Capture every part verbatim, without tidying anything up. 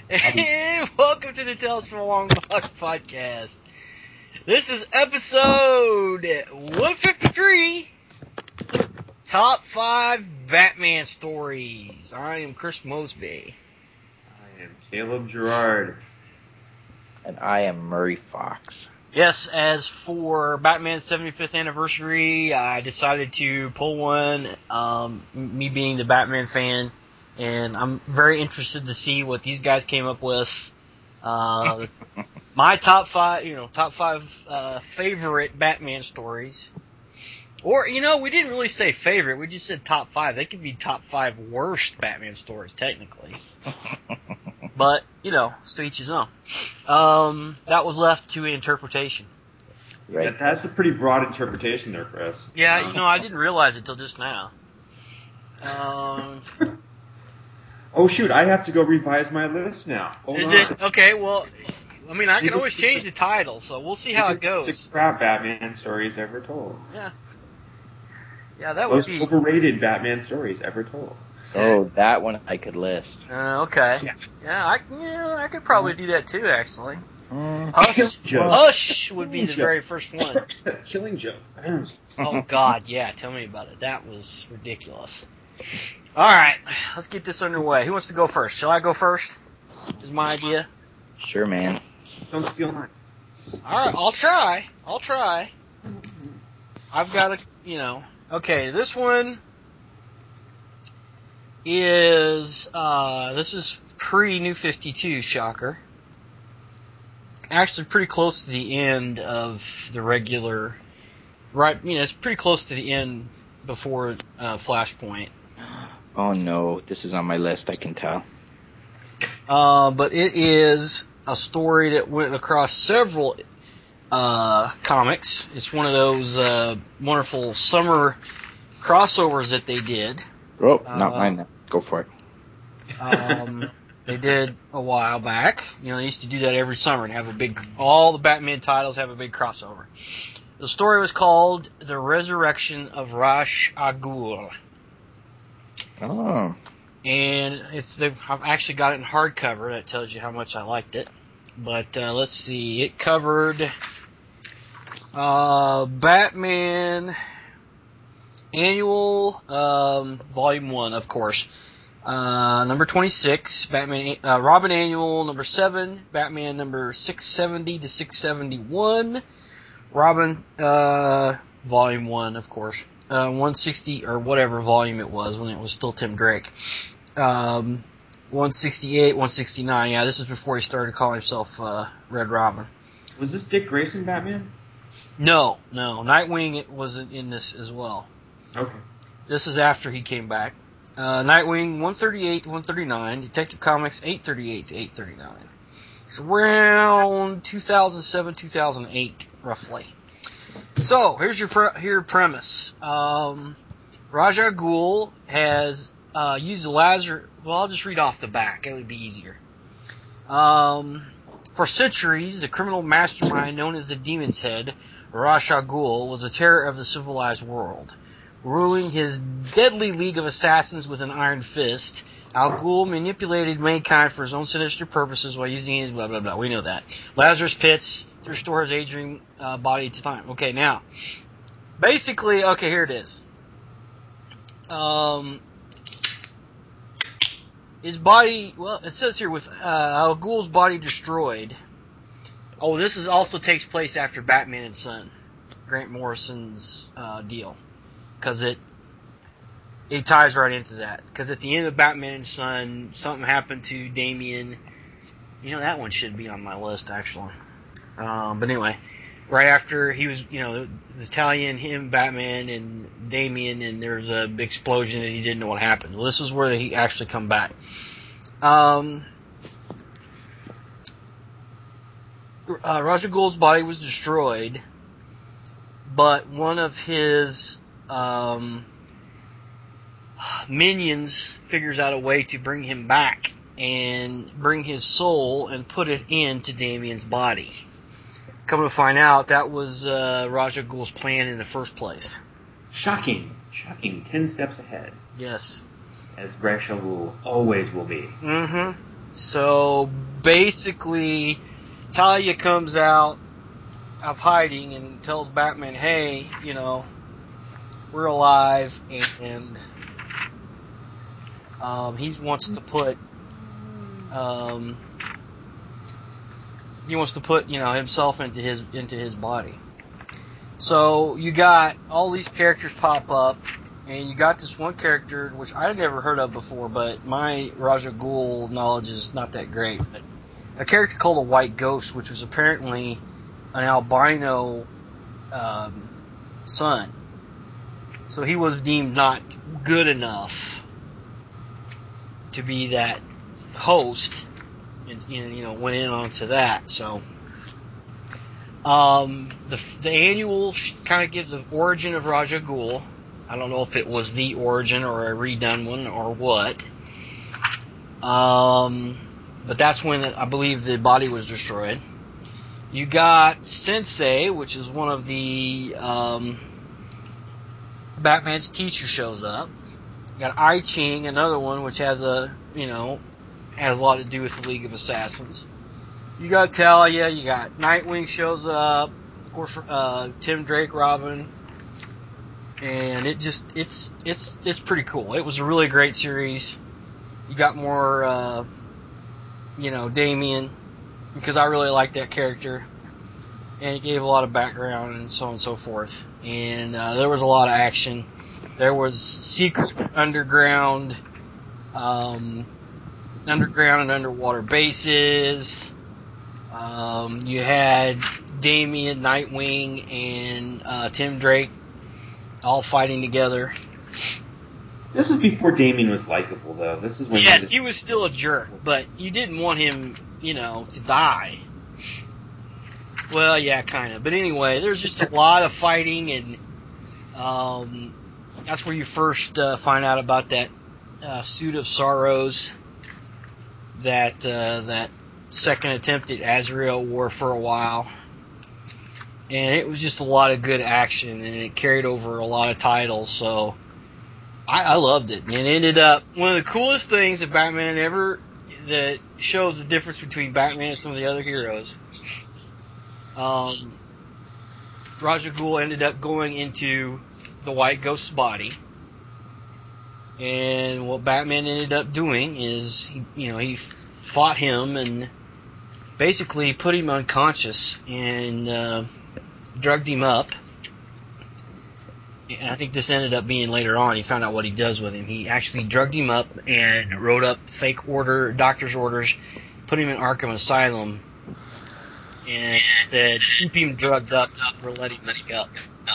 And welcome to the Tales from a Long Box podcast. This is episode one fifty-three, Top five Batman Stories. I am Chris Mosby. I am Caleb Gerard. And I am Murray Fox. Yes, as for Batman's seventy-fifth anniversary, I decided to pull one, um, me being the Batman fan, and I'm very interested to see what these guys came up with. Uh, my top five, you know, top five uh, favorite Batman stories. Or, you know, we didn't really say favorite, we just said top five. They could be top five worst Batman stories, technically. But, you know, to each his own. Um, that was left to interpretation. Right. That, that's a pretty broad interpretation there, Chris. Yeah, Um, you know, I didn't realize it till just now. Um, oh, shoot, I have to go revise my list now. Hold is on. it? Okay, well, I mean, I can Biggest- always change the title, so we'll see how it goes. Six crap Batman stories ever told. Yeah. Yeah, that would Most be... overrated Batman stories ever told. Oh, that one I could list. Uh, okay. Yeah, I, yeah, I could probably do that too, actually. Mm. Hush, Joke. Hush would be the Joke. very first one. Killing Joke. Oh, God, yeah, tell me about it. That was ridiculous. All right, let's get this underway. Who wants to go first? Shall I go first? Is my idea. Sure, man. Don't steal mine. All right, I'll try. I'll try. I've got a, you know. Okay, this one is, uh, this is pre-New fifty-two, shocker. Actually pretty close to the end of the regular, right, you know, it's pretty close to the end before uh, Flashpoint. Oh no, this is on my list, I can tell. Uh, but it is a story that went across several uh, comics. It's one of those uh, wonderful summer crossovers that they did. Oh, Uh, not mine then. Go for it. Um, they did a while back. You know, they used to do that every summer and have a big, all the Batman titles have a big crossover. The story was called The Resurrection of Ra's al Ghul. Oh. And it's, they've, I've actually got it in hardcover. That tells you how much I liked it. But, uh, let's see. It covered, uh, Batman Annual, um, Volume one, of course. Uh, number twenty-six, Batman, uh, Robin Annual, number seven, Batman number six seventy to six seventy-one, Robin, uh, Volume one, of course, uh, one sixty, or whatever volume it was when it was still Tim Drake, um, one sixty-eight, one sixty-nine, yeah, this is before he started calling himself, uh, Red Robin. Was this Dick Grayson Batman? No, no, Nightwing wasn't in this as well. Okay. This is after he came back. Uh, Nightwing, one thirty-eight to one thirty-nine. Detective Comics, eight thirty-eight to eight thirty-nine. It's around two thousand seven, two thousand eight, roughly. So, here's your pre- here premise. Um, Ra's al Ghul has uh, used the laser... Well, I'll just read off the back. It would be easier. Um, for centuries, the criminal mastermind known as the Demon's Head, Ra's al Ghul, was a terror of the civilized world. Ruling his deadly league of assassins with an iron fist, Al Ghul manipulated mankind for his own sinister purposes while using his blah blah blah. We know that. Lazarus pits to restore his aging uh, body to time. Okay, now, basically, okay, here it is. Um, his body, well, it says here with uh, Al Ghul's body destroyed. Oh, this is also takes place after Batman and Son, Grant Morrison's uh, deal. Because it it ties right into that. Because at the end of Batman and Son, something happened to Damian. You know, that one should be on my list, actually. Um, but anyway, right after he was, you know, it was Italian, him, Batman, and Damian, and there was a big explosion and he didn't know what happened. Well, this is where he actually come back. Um, uh, Ra's al Ghul's body was destroyed, but one of his... Um, minions figures out a way to bring him back and bring his soul and put it into Damian's body. Come to find out, that was uh, Ra's al Ghul's plan in the first place. Shocking. Shocking. Ten steps ahead. Yes. As Ra's al Ghul always will be. Mm-hmm. So basically, Talia comes out of hiding and tells Batman, "Hey, you know, we're alive," and um, he wants to put um, he wants to put you know himself into his into his body. So you got all these characters pop up, and you got this one character which I had never heard of before, but my Raja Ghul knowledge is not that great. But a character called a White Ghost, which was apparently an albino um, son. So he was deemed not good enough to be that host, and you know went in onto that. So um, the the annual kind of gives an origin of Raja Ghul. I don't know if it was the origin or a redone one or what. Um, but that's when I believe the body was destroyed. You got Sensei, which is one of the um, Batman's teacher shows up. You got I Ching, another one which has a you know has a lot to do with the League of Assassins. You got Talia, you got Nightwing shows up, of course, uh, Tim Drake, Robin, and it just it's it's it's pretty cool. It was a really great series. You got more, uh, you know, Damian, because I really liked that character, and it gave a lot of background and so on and so forth. And uh, there was a lot of action. There was secret underground, um, underground and underwater bases. Um, you had Damian, Nightwing, and uh, Tim Drake all fighting together. This is before Damian was likable, though. This is when Yes, he was... he was still a jerk, but you didn't want him, you know, to die. Well, yeah, kind of. But anyway, there's just a lot of fighting, and um, that's where you first uh, find out about that uh, Suit of Sorrows that uh, that second attempt at Azrael wore for a while. And it was just a lot of good action, and it carried over a lot of titles, so I, I loved it. And it ended up, one of the coolest things that Batman ever, that shows the difference between Batman and some of the other heroes, um, Raja Ghul ended up going into the White Ghost's body, and what Batman ended up doing is, he, you know, he fought him and basically put him unconscious and uh, drugged him up. And I think this ended up being later on. He found out what he does with him. He actually drugged him up and wrote up fake order, doctor's orders, put him in Arkham Asylum, and said, keep him drugged up, or let him wake up.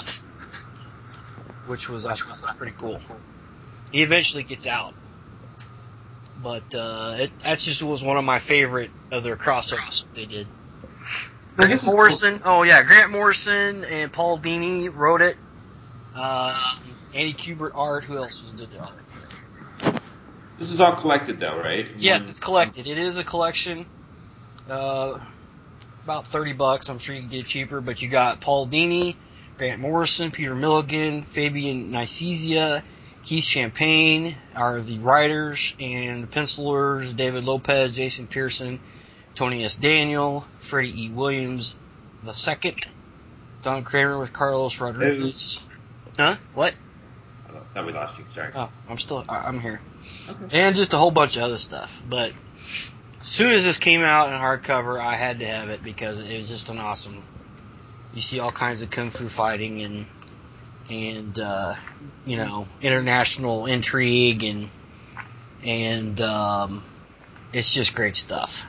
Which was, I thought, was pretty cool. He eventually gets out. But uh, it, that just was one of my favorite of their crossovers they did. Now, Grant this is Morrison, oh yeah, Grant Morrison and Paul Dini wrote it. Uh, Andy Kubert art. Who else was did the art? This is all collected, though, right? In Yes, one- it's collected. It is a collection. Uh, about thirty bucks. I'm sure you can get it cheaper. But you got Paul Dini, Grant Morrison, Peter Milligan, Fabian Nicieza, Keith Champagne are the writers, and the pencilers David Lopez, Jason Pearson, Tony S. Daniel, Freddie E. Williams the second, Don Kramer with Carlos Rodriguez. Huh? What? I thought we lost you. Sorry. Oh, I'm still, I- I'm here. Okay. And just a whole bunch of other stuff. But as soon as this came out in hardcover, I had to have it because it was just an awesome. You see all kinds of kung fu fighting and and uh, you know international intrigue and and um, it's just great stuff.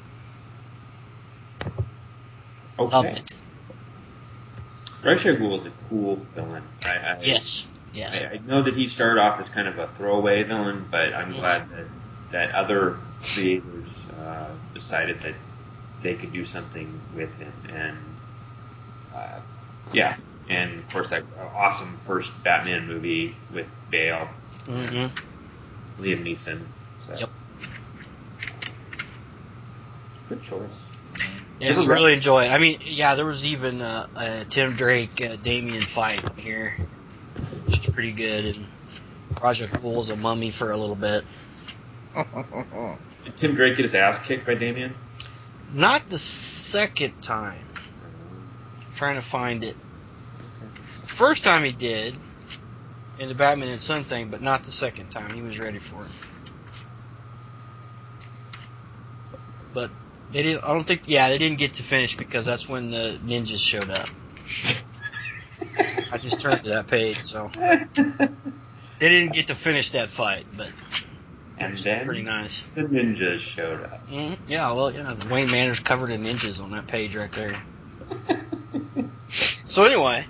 Loved Okay. it. Ra's al Ghul is a cool villain. I, I, Yes. Yes. I, I know that he started off as kind of a throwaway villain, but I'm glad that, that other creators uh, decided that they could do something with him. And uh, yeah, and of course that awesome first Batman movie with Bale, Mm-hmm. and Liam Neeson. So. Yep. Good choice. Yeah, I really enjoy it. I mean, yeah, there was even uh, a Tim Drake, uh, Damian fight here, which is pretty good. And Raja Ghul was a mummy for a little bit. Did Tim Drake get his ass kicked by Damian? Not the second time. I'm trying to find it. First time he did, in the Batman and Son thing, but not the second time. He was ready for it. But they didn't. I don't think. Yeah, they didn't get to finish because that's when the ninjas showed up. I just turned to that page, so they didn't get to finish that fight, but and it was then pretty nice. The ninjas showed up. Mm-hmm. Yeah, well, yeah, Wayne Manor's covered in ninjas on that page right there. So anyway,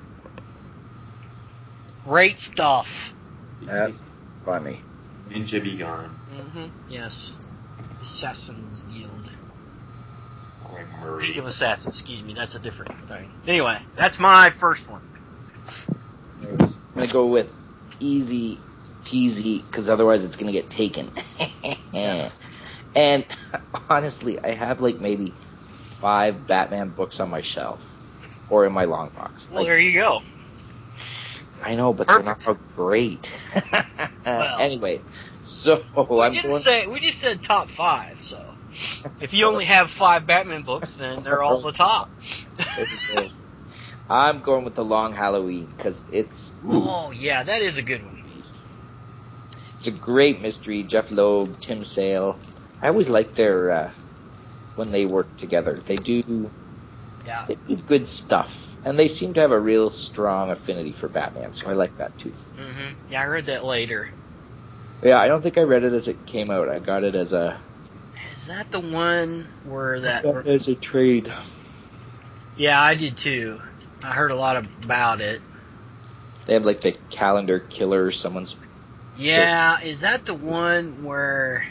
great stuff. That's funny. Ninja be gone. Mm-hmm. Yes, Assassin's Guild. Or Murray. League of Assassins, excuse me, that's a different thing. Anyway, that's my first one. I'm gonna go with easy peasy because otherwise it's gonna get taken. And honestly, I have like maybe five Batman books on my shelf or in my long box. Well, Like, there you go. I know, but Perfect. they're not great. Well, anyway, so we I'm didn't going. say we just said top five. So if you only have five Batman books, then they're all the top. I'm going with the Long Halloween because it's Oh yeah, that is a good one. it's a great mystery. Jeff Loeb, Tim Sale. I always like their uh, when they work together. They do Yeah. they do good stuff, and they seem to have a real strong affinity for Batman. So I like that too. Mm-hmm. Yeah, I read that later. Yeah, I don't think I read it as it came out. I got it as a Is that the one where that? as a trade. Yeah, I did too. I heard a lot about it. They have like the calendar killer. Someone's Yeah, is that the one where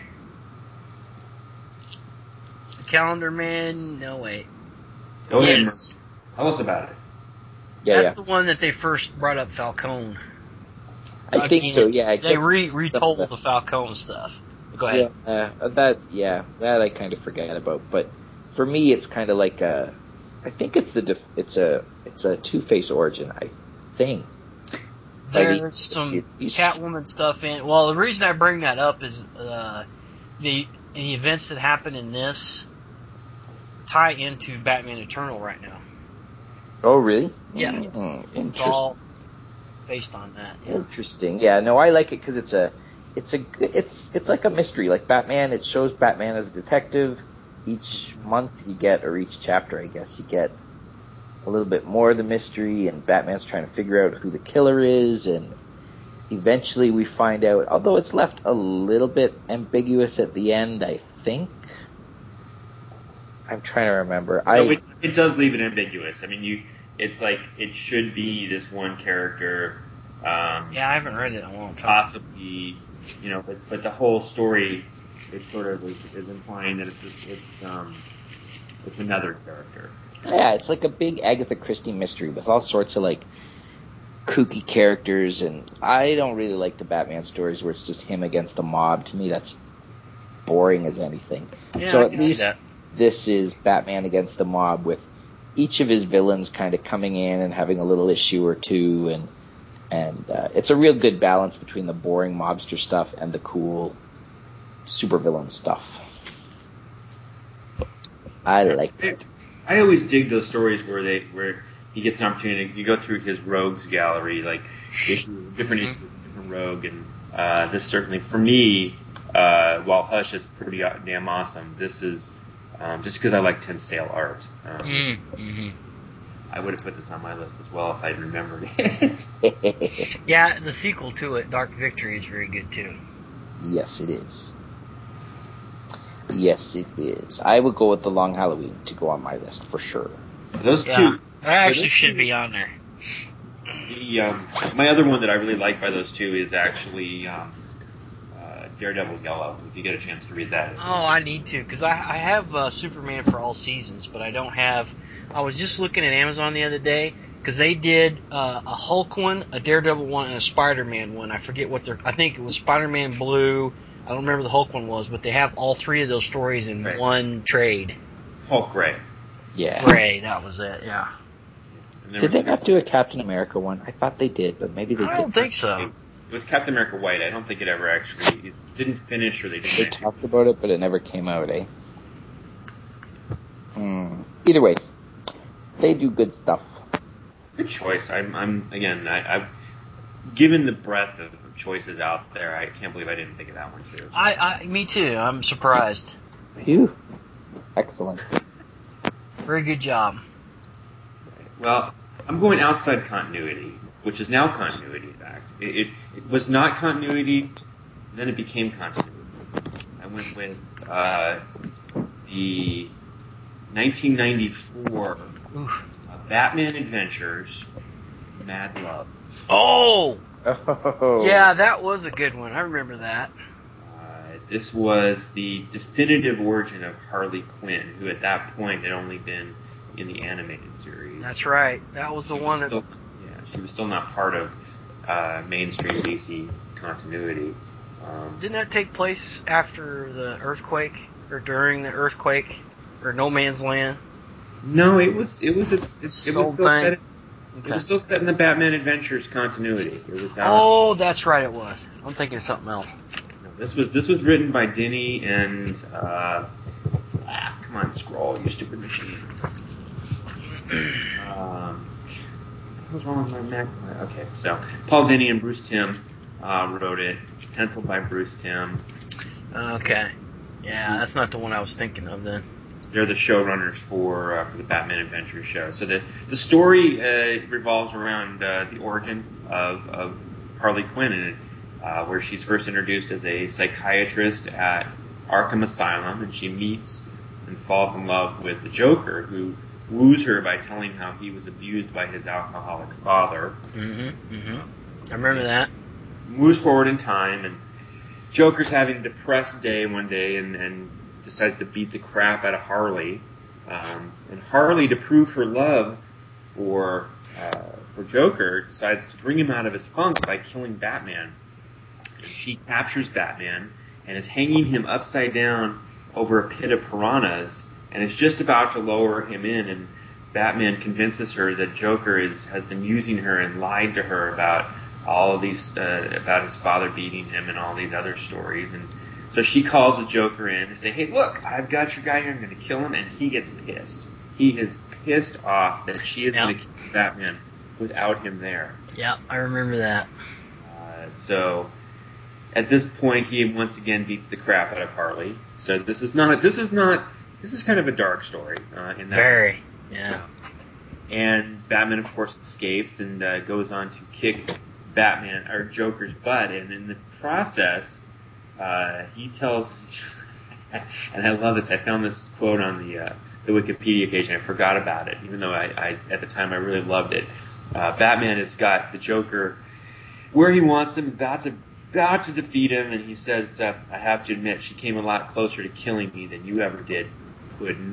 the Calendar Man? No, wait. Go ahead, Yes, Murray. Tell us about it. yeah, that's yeah. the one that they first brought up Falcone. I think Again, so. Yeah, it they gets re some retold of the Falcone stuff. Go ahead. Yeah, uh, that yeah, that I kind of forget about. But for me, it's kind of like a. I think it's the def, it's a it's a Two-Face origin. I think. There's Like, some he- he's- Catwoman stuff in. Well, the reason I bring that up is uh, the the events that happen in this tie into Batman Eternal right now. Oh, really? Yeah, Mm, it's interesting. all based on that. Yeah. Interesting. Yeah, no, I like it because it's a, it's a, good- it's it's like a mystery. Like Batman, it shows Batman as a detective. Each month you get, or each chapter, I guess, you get a little bit more of the mystery, and Batman's trying to figure out who the killer is, and eventually we find out. Although it's left a little bit ambiguous at the end, I think. I'm trying to remember. No, I it, it does leave it ambiguous. I mean, you, it's like it should be this one character. Um, Yeah, I haven't read it in a long time. Possibly, you know, but but the whole story, it sort of is, is implying that it's it's um it's another character. yeah, it's like a big Agatha Christie mystery with all sorts of like kooky characters, and I don't really like the Batman stories where it's just him against the mob. To me, that's boring as anything. Yeah, So I at can see least that. this is Batman against the mob with each of his villains kind of coming in and having a little issue or two, and and uh, it's a real good balance between the boring mobster stuff and the cool supervillain stuff. I like it. I always dig those stories where they where he gets an opportunity. You go through his rogues gallery, like issue, different Mhm. issues, different rogue, and uh, this certainly for me, uh, while Hush is pretty damn awesome. This is um, just because I like Tim Sale art. Um, Mm-hmm. I would have put this on my list as well if I remembered it. Yeah, the sequel to it, Dark Victory, is very good too. Yes, it is. Yes, it is. I would go with the Long Halloween to go on my list for sure. Those Yeah, two. that actually those should two- be on there. The um, my other one that I really like by those two is actually um, uh, Daredevil Yellow. If you get a chance to read that. Oh, I need to, because I, I have uh, Superman for all seasons, but I don't have... I was just looking at Amazon the other day, because they did uh, a Hulk one, a Daredevil one, and a Spider-Man one. I forget what they're... I think it was Spider-Man Blue. I don't remember the Hulk one was, but they have all three of those stories in Right. one trade. Hulk Gray. Yeah. Gray, that was it, yeah. And there Did was- they not do a Captain America one? I thought they did, but maybe they I don't didn't. think so. It was Captain America White. I don't think it ever actually it didn't finish, or they didn't. They actually... talked about it, but it never came out, eh? Hmm. Either way, they do good stuff. Good choice. I'm, I'm again. I, I've given the breadth of, of choices out there. I can't believe I didn't think of that one too. I, I, me too. I'm surprised. Phew. Excellent. Very good job. Well, I'm going outside continuity, which is now continuity. In fact, it, it, it was not continuity. Then it became continuity. I went with uh, the nineteen ninety-four uh, Batman Adventures, Mad Love. Oh! Oh. Yeah, that was a good one. I remember that. Uh, this was the definitive origin of Harley Quinn, who at that point had only been in the animated series. That's right. That was the She one was that... still, yeah, she was still not part of uh, mainstream D C continuity. Um, Didn't that take place after the earthquake? Or during the earthquake? Or No Man's Land? no, it was it was it, it, it was Soul still thing? set. In, Okay. It was still set in the Batman Adventures continuity. It was. Uh, Oh, that's right, it was. I'm thinking of something else. no, this was this was written by Denny and. Uh, ah, come on, scroll, you stupid machine. um, What's wrong with my Mac? Okay, so Paul Dini and Bruce Timm uh, wrote it, penciled by Bruce Timm. Okay. Yeah, that's not the one I was thinking of then. They're the showrunners for uh, for the Batman Adventures show. So the the story uh, revolves around uh, the origin of of Harley Quinn, and uh, where she's first introduced as a psychiatrist at Arkham Asylum, and she meets and falls in love with the Joker, who woos her by telling how he was abused by his alcoholic father. Mm-hmm. Mm-hmm. I remember that. Moves forward in time, and Joker's having a depressed day one day, and, and decides to beat the crap out of Harley. Um, and Harley, to prove her love for uh, for Joker, decides to bring him out of his funk by killing Batman. And she captures Batman and is hanging him upside down over a pit of piranhas, and is just about to lower him in, and Batman convinces her that Joker is has been using her and lied to her about all of these, uh, about his father beating him and all these other stories. And so she calls the Joker in to say, hey, look, I've got your guy here, I'm going to kill him, and he gets pissed. He is pissed off that she is Yep. going to kill Batman without him there. Yeah, I remember that. Uh, so at this point, he once again beats the crap out of Harley. So this is not, this is not, this is kind of a dark story. Uh, in that Very, yeah. And Batman, of course, escapes and uh, goes on to kick Batman or Joker's butt, and in the process, uh, he tells, and I love this. I found this quote on the uh, the Wikipedia page, and I forgot about it, even though I, I at the time I really loved it. Uh, Batman has got the Joker where he wants him, about to about to defeat him, and he says, uh, "I have to admit, she came a lot closer to killing me than you ever did, Puddin'."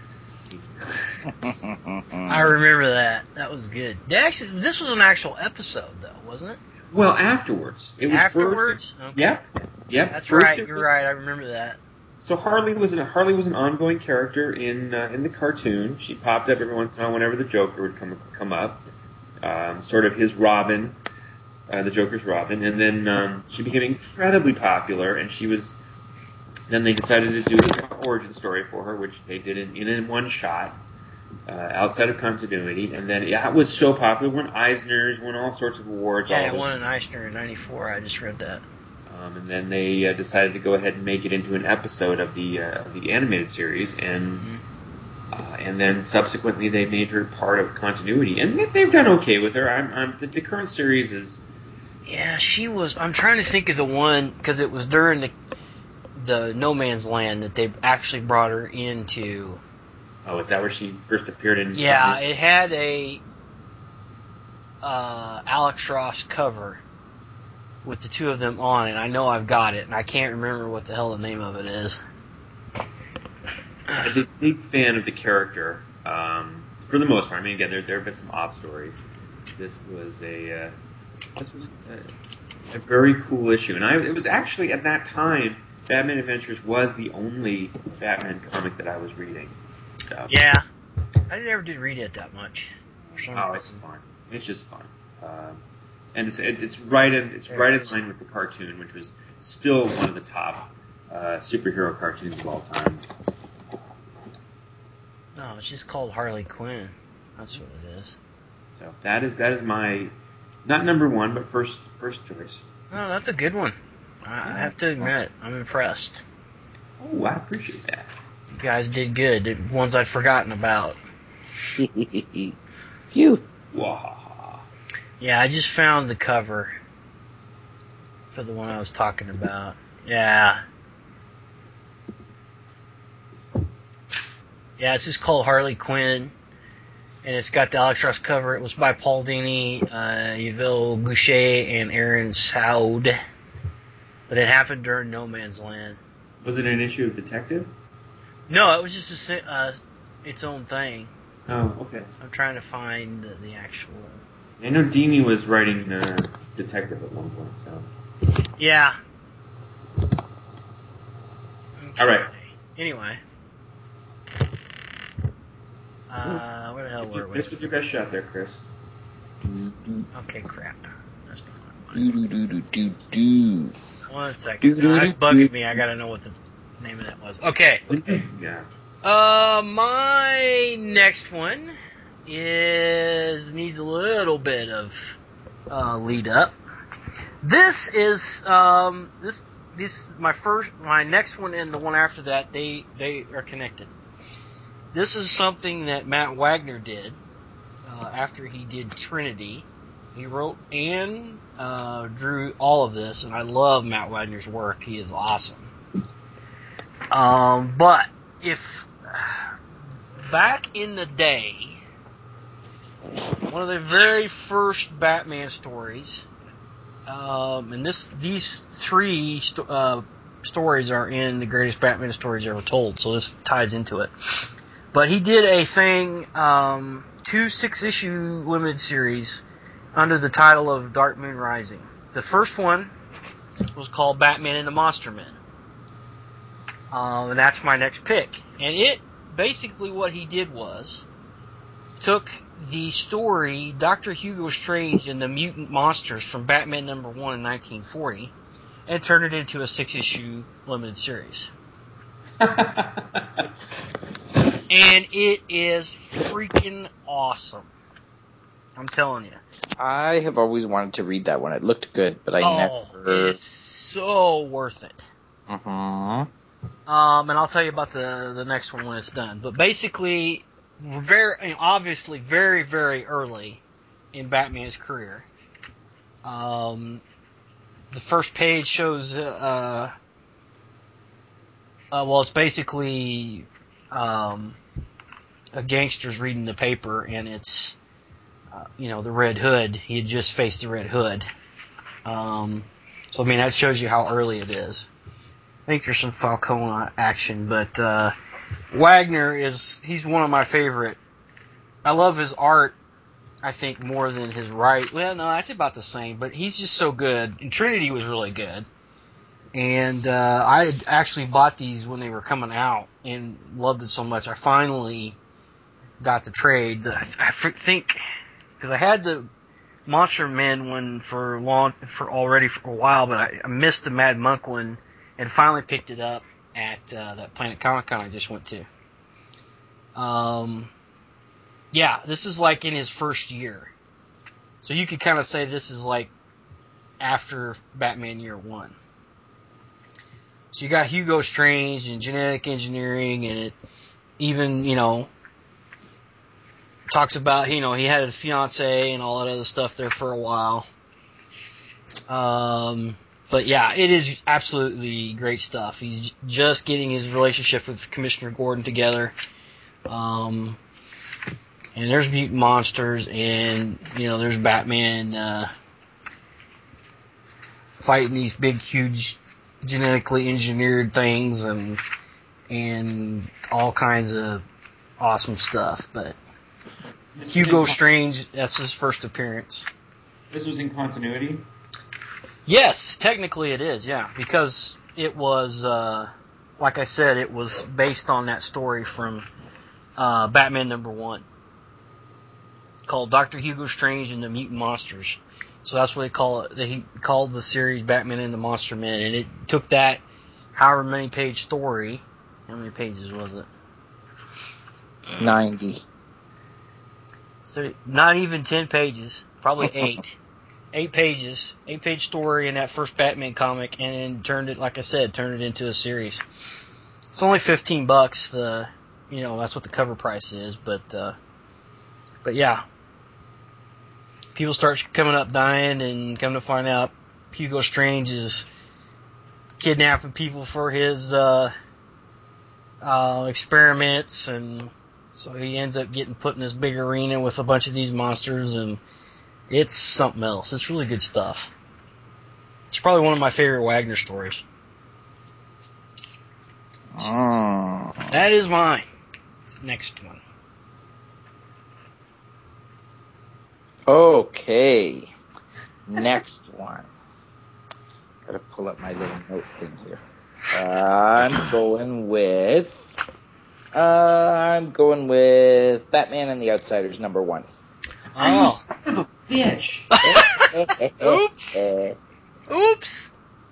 I remember that. That was good. They actually, this was an actual episode, though, wasn't it? Well, afterwards. It was Afterwards? first. Okay. Yep. Yep. That's first right. it You're was, right. I remember that. So Harley was an Harley was an ongoing character in uh, in the cartoon. She popped up every once in a while whenever the Joker would come come up, um, sort of his Robin, uh, the Joker's Robin, and then um, she became incredibly popular. And she was then they decided to do an origin story for her, which they did in, in one shot. Uh, outside of continuity, and then yeah, it was so popular, won Eisners, won all sorts of awards. Yeah, all I of won an Eisner in ninety-four. I just read that. Um, and then they uh, decided to go ahead and make it into an episode of the uh, of the animated series, and Mm-hmm. uh, and then subsequently they made her part of continuity, and they've done okay with her. I'm, I'm the, the current series is. Yeah, she was. I'm trying to think of the one because it was during the the No Man's Land that they actually brought her into. Oh, is that where she first appeared in? Yeah, continuity? it had a uh, Alex Ross cover with the two of them on it. I know I've got it, and I can't remember what the hell the name of it is. I'm a big fan of the character. Um, for the most part, I mean, again, there there have been some off stories. This was a uh, this was a, a very cool issue, and I it was actually at that time Batman Adventures was the only Batman comic that I was reading. So Yeah, I never did read it that much. For some oh, it's reason. fun. It's just fun. Um, and it's it, it's right in it's right in line with the cartoon, which was still one of the top uh, superhero cartoons of all time. No, it's just called Harley Quinn. That's what it is. So that is that is my not number one, but first first choice. Oh, that's a good one. I I have to admit, I'm impressed. Oh, I appreciate that. You guys did good. The ones I'd forgotten about. Phew. Wahaha. Yeah, I just found the cover for the one I was talking about. Yeah. Yeah, it's just called Harley Quinn, and it's got the Alex Ross cover. It was by Paul Dini, uh, Yvel Goucher, and Aaron Saud. But it happened during No Man's Land. Was it an issue of Detective? No, it was just a, si- uh, its own thing. Oh, okay. I'm trying to find the, the actual... I know Dini was writing uh, Detective at one point, so... Yeah. Okay. All right. Anyway. Uh, where the hell were we? This was your best shot there, Chris. Okay, crap. That's not what I Do wanted. do do do do. One second. No, that's bugging me. I gotta know what the name of that was. Okay. Yeah. Uh, my next one is needs a little bit of uh, lead up. This is um this this my first my next one and the one after that they they are connected. This is something that Matt Wagner did uh, after he did Trinity. He wrote and uh, drew all of this, and I love Matt Wagner's work. He is awesome. Um, but if back in the day, one of the very first Batman stories, um, and this these three sto- uh, stories are in the greatest Batman stories ever told, so this ties into it. But he did a thing, um, two six-issue limited series under the title of Dark Moon Rising. The first one was called Batman and the Monster Men. Um, and that's my next pick. And it, basically what he did was, took the story Doctor Hugo Strange and the Mutant Monsters from Batman number one in nineteen forty, and turned it into a six-issue limited series. And it is freaking awesome. I'm telling you. I have always wanted to read that one. It looked good, but I oh, never. it is so worth it. Uh-huh. Um, and I'll tell you about the the next one when it's done. But basically, very obviously, very very early in Batman's career. Um, the first page shows. Uh, uh, well, it's basically um, a gangster's reading the paper, and it's uh, you know the Red Hood. He had just faced the Red Hood. Um, so I mean that shows you how early it is. I think there's some Falcone action, but uh, Wagner is, he's one of my favorite. I love his art, I think, more than his write. Well, no, that's about the same, but he's just so good. And Trinity was really good. And uh, I had actually bought these when they were coming out and loved it so much. I finally got the trade. I, I think, because I had the Monster Men one for long, for already for a while, but I, I missed the Mad Monk one. And finally picked it up at uh, that Planet Comic Con I just went to. Um, yeah, this is like in his first year. So you could kind of say this is like after Batman Year One. So you got Hugo Strange and genetic engineering, and it even, you know, talks about, you know, he had a fiance and all that other stuff there for a while. Um... But yeah, it is absolutely great stuff. He's just getting his relationship with Commissioner Gordon together. Um, and there's mutant monsters, and, you know, there's Batman uh, fighting these big, huge, genetically engineered things, and and all kinds of awesome stuff. But Hugo Strange, that's his first appearance. This was in continuity? Yes, technically it is, yeah, because it was, uh, like I said, it was based on that story from uh, Batman number one, called Doctor Hugo Strange and the Mutant Monsters. So that's what they call it. He called the series Batman and the Monster Men, and it took that however many page story. How many pages was it? ninety. So not even ten pages, probably eight. Eight pages, eight page story in that first Batman comic, and then turned it, like I said, turned it into a series. It's only fifteen bucks. The, you know, that's what the cover price is, but, uh, but yeah. People start coming up dying, and come to find out Hugo Strange is kidnapping people for his, uh, uh, experiments, and so he ends up getting put in this big arena with a bunch of these monsters, and it's something else. It's really good stuff. It's probably one of my favorite Wagner stories. Oh. That is mine. Next one. Okay. Next one. Gotta pull up my little note thing here. Uh, I'm going with... Uh, I'm going with Batman and the Outsiders, number one. Oh. Son of a bitch. Oops. Oops.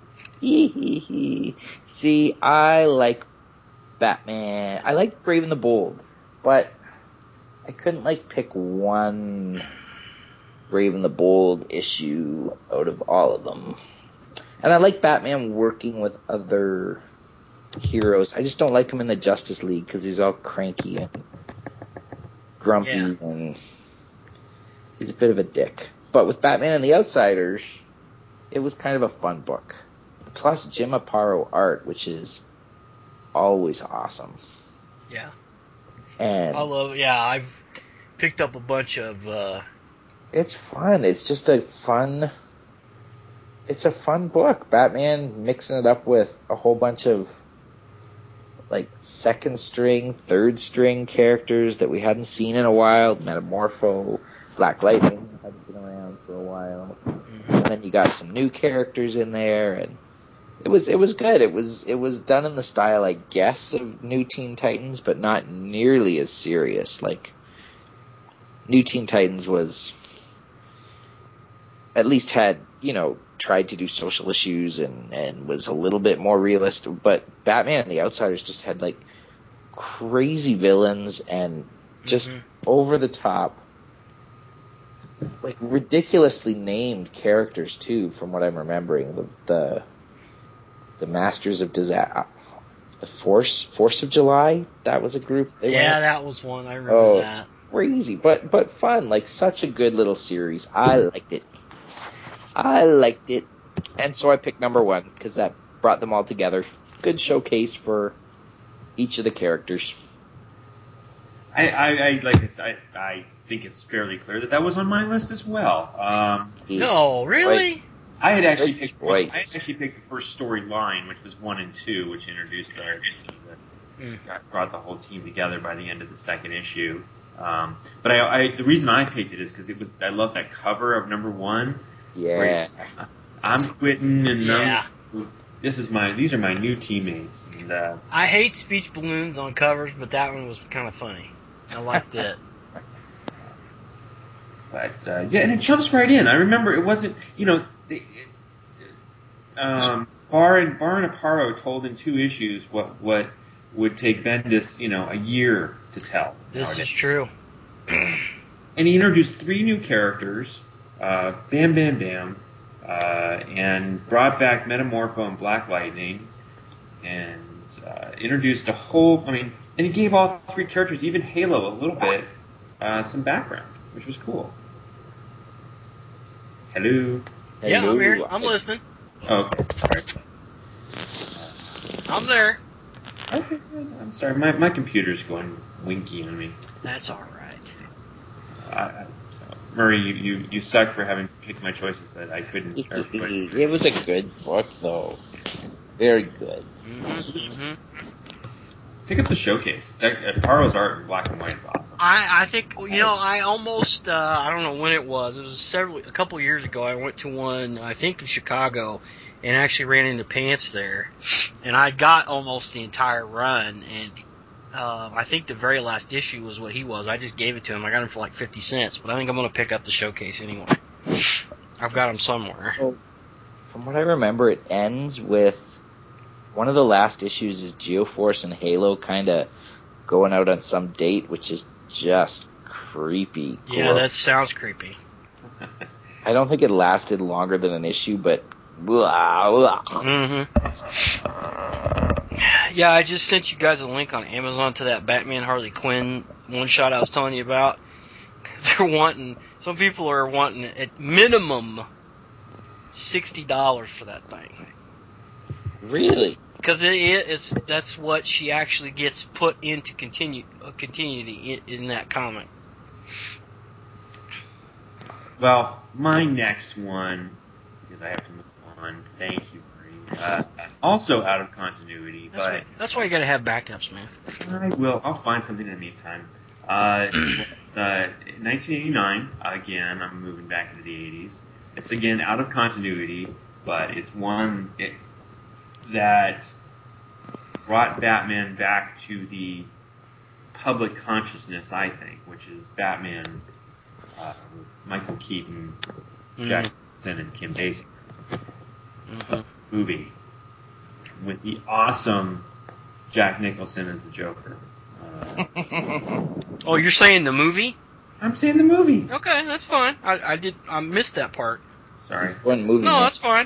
See, I like Batman. I like Brave and the Bold, but I couldn't like pick one Brave and the Bold issue out of all of them. And I like Batman working with other heroes. I just don't like him in the Justice League because he's all cranky and grumpy, yeah. And he's a bit of a dick. But with Batman and the Outsiders, it was kind of a fun book. Plus Jim Aparo art, which is always awesome. Yeah. And I love, yeah, I've picked up a bunch of, uh... it's fun. It's just a fun, it's a fun book. Batman mixing it up with a whole bunch of, like, second string, third string characters that we hadn't seen in a while. Metamorpho, Black Lightning hadn't been around for a while. Mm-hmm. And then you got some new characters in there, and It was it was good. It was it was done in the style, I guess, of New Teen Titans, but not nearly as serious. Like New Teen Titans was at least had, you know, tried to do social issues and, and was a little bit more realistic. But Batman and the Outsiders just had like crazy villains and just mm-hmm. over the top, like ridiculously named characters too. From what I'm remembering, the the The Masters of Disaster, the Force, Force of July. That was a group. They yeah, went. that was one. I remember oh, that. Crazy, but but fun. Like such a good little series. I liked it. I liked it, and so I picked number one because that brought them all together. Good showcase for each of the characters. I, I, I like I said, I, I think it's fairly clear that that was on my list as well. Um, no, really. Right. I had actually picked. Well, I had actually picked the first storyline, which was one and two, which introduced the, the mm. brought the whole team together by the end of the second issue. Um, but I, I, the reason I picked it is because it was. I love that cover of number one. Yeah. I'm quitting, and yeah. I'm, this is my. These are my new teammates. And uh, I hate speech balloons on covers, but that one was kind of funny. I liked it. But uh, yeah, and it jumps right in. I remember it wasn't. You know. They, it, Um, Barr and Barr and Aparo told in two issues what what would take Bendis, you know, a year to tell. This nowadays. is true. And he introduced three new characters, uh, Bam Bam Bam, uh, and brought back Metamorpho and Black Lightning, and uh, introduced a whole. I mean, and he gave all three characters, even Halo, a little bit, uh, some background, which was cool. Hello. Yeah, Hello. I'm here. I'm listening. Okay, sorry. I'm there. Okay, I'm sorry. My my computer's going winky on me. That's all right. Uh, so, Murray, you, you, you suck for having picked my choices, but I couldn't. It was a good book, though. Very good. Mm-hmm, mm-hmm. Pick up the showcase. It's like, uh, Paro's art in black and white is awesome. I, I think, you know, I almost, uh, I don't know when it was. It was several, a couple years ago. I went to one, I think in Chicago, and actually ran into Pants there. And I got almost the entire run, and uh, I think the very last issue was what he was. I just gave it to him. I got him for like fifty cents, but I think I'm going to pick up the showcase anyway. I've got them somewhere. Well, from what I remember, it ends with one of the last issues is Geoforce and Halo kind of going out on some date, which is just creepy. Yeah, gross. that sounds creepy. I don't think it lasted longer than an issue, but blah, blah. Mm-hmm. Yeah, I just sent you guys a link on Amazon to that Batman Harley Quinn one shot I was telling you about. They're wanting, some people are wanting at minimum sixty dollars for that thing. Really? Because it is, that's what she actually gets put into continue, uh, continuity in, in that comic. Well, my next one, because I have to move on. Thank you, Marie. Uh, also out of continuity, That's but why, that's why you gotta have backups, man. I will. I'll find something in the meantime. Uh, uh, nineteen eighty-nine. Again, I'm moving back into the eighties. It's again out of continuity, but it's one it, that brought Batman back to the public consciousness, I think, which is Batman, uh, with Michael Keaton, Mm-hmm. Jack Nicholson, and Kim Basinger. Mm-hmm. Movie with the awesome Jack Nicholson as the Joker. Uh, Oh, you're saying the movie? I'm saying the movie. Okay, that's fine. I, I did, I missed that part. Sorry. It's one movie. No, man. that's fine.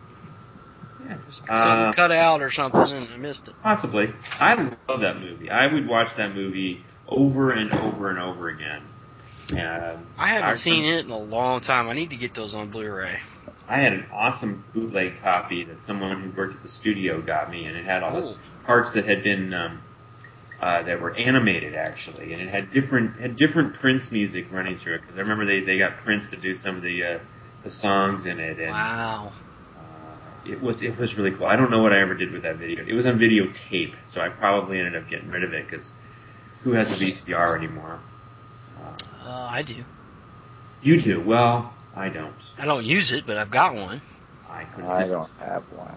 Yeah. Something Uh, cut out or something, and I missed it. Possibly. I love that movie. I would watch that movie over and over and over again. Um, I haven't I, seen it in a long time. I need to get those on Blu-ray. I had an awesome bootleg copy that someone who worked at the studio got me, and it had all Cool. those parts that had been um, uh, that were animated actually, and it had different had different Prince music running through it because I remember they, they got Prince to do some of the uh, the songs in it, and Wow. uh, it was it was really cool. I don't know what I ever did with that video. It was on videotape, so I probably ended up getting rid of it because who has a V C R anymore? Uh, Uh, I do. you do. Well, I don't. I don't use it, but I've got one. I couldn't. I sit- don't have one.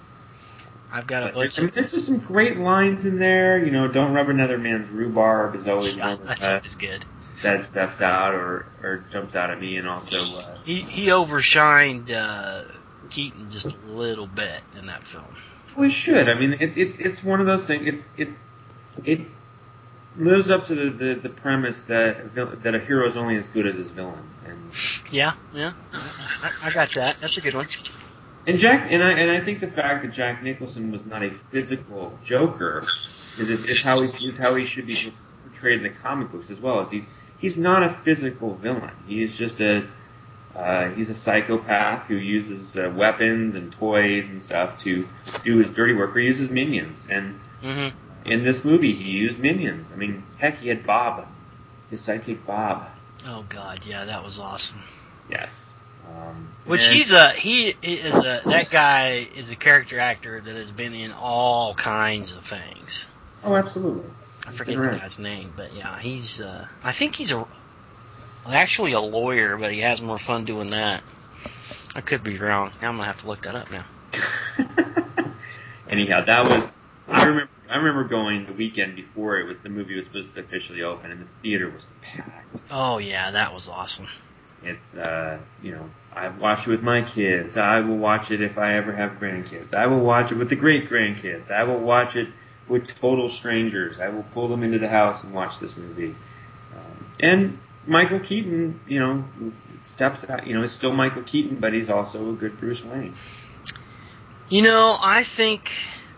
I've got a But bunch I mean, of. there's just some great lines in there. You know, don't rub another man's rhubarb is always Yeah, one that's that, uh, always good. that steps out or, or jumps out at me, and also uh, He he overshined uh, Keaton just a little bit in that film. we should. I mean, it, it's it's one of those things. It's it it lives up to the, the, the premise that a vil- that a hero is only as good as his villain, and Yeah, yeah. I, I got that. That's a good one. and Jack and I and I think the fact that Jack Nicholson was not a physical Joker is is how he is how he should be portrayed in the comic books as well. As he's he's not a physical villain. He is just a uh, he's a psychopath who uses uh, weapons and toys and stuff to do his dirty work. Or he uses minions, and Mm-hmm. in this movie he used minions. I mean, heck, he had Bob, his sidekick Bob. Oh God, yeah, that was awesome. Yes. Um, Which and- he's a he is a that guy is a character actor that has been in all kinds of things. Oh, absolutely. I He's forget been the around. guy's name, but yeah, he's. Uh, I think he's a actually a lawyer, but he has more fun doing that. I could be wrong. Now I'm gonna have to look that up now. Anyhow, that was. I remember. I remember going the weekend before it was the movie was supposed to officially open, and the theater was packed. Oh yeah, that was awesome. It's, uh, you know, I watched it with my kids. I will watch it if I ever have grandkids. I will watch it with the great grandkids. I will watch it with total strangers. I will pull them into the house and watch this movie. Um, and Michael Keaton, you know, steps out. You know, is still Michael Keaton, but he's also a good Bruce Wayne. You know, I think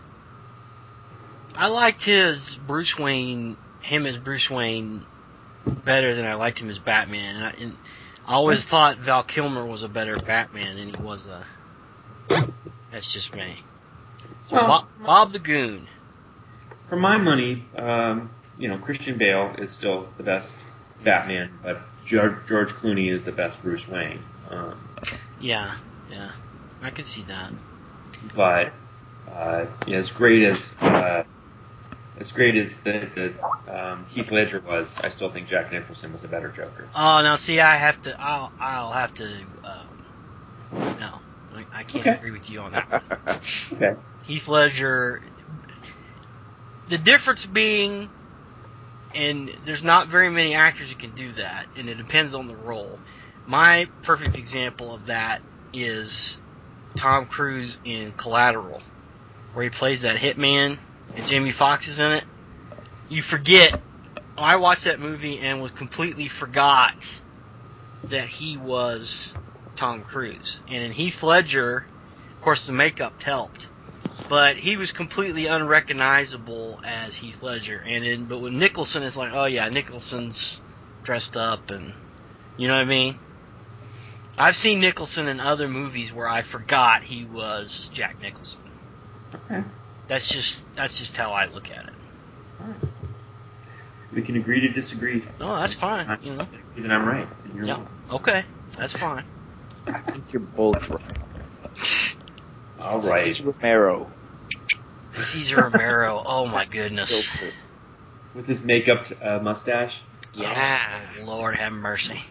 I liked his Bruce Wayne, him as Bruce Wayne, better than I liked him as Batman. And I, and I always thought Val Kilmer was a better Batman than he was a. That's just me. So Well, Bob, Bob the Goon. For my money, um, you know, Christian Bale is still the best Batman, but George, George Clooney is the best Bruce Wayne. Um, Yeah, yeah, I could see that. but uh, you know, as great as uh, as great as the, the um, Heath Ledger was, I still think Jack Nicholson was a better Joker. Oh, now see, I have to. I'll. I'll have to. Um, no, I, I can't Okay. agree with you on that one. Okay. Heath Ledger. The difference being, and there's not very many actors who can do that, and it depends on the role. my perfect example of that is Tom Cruise in Collateral, where he plays that hitman and Jamie Foxx is in it. You forget. I watched that movie and was completely forgot that he was Tom Cruise. And in Heath Ledger, of course, the makeup helped, but he was completely unrecognizable as Heath Ledger. And in, but with Nicholson, it's like, oh yeah, Nicholson's dressed up, and you know what I mean. I've seen Nicholson in other movies where I forgot he was Jack Nicholson. Okay. That's just that's just how I look at it. All right. We can agree to disagree. No, that's fine. I, You know. Then I'm right, and you're Yeah. wrong. Okay, that's fine. I think you're both right. All right. Cesar Romero. Cesar Romero. Oh my goodness. Filter. With his makeup uh, mustache. Yeah. Oh, Lord have mercy.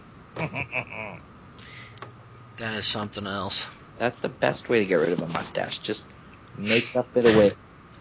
That is something else. That's the best way to get rid of a mustache. Just make up it away.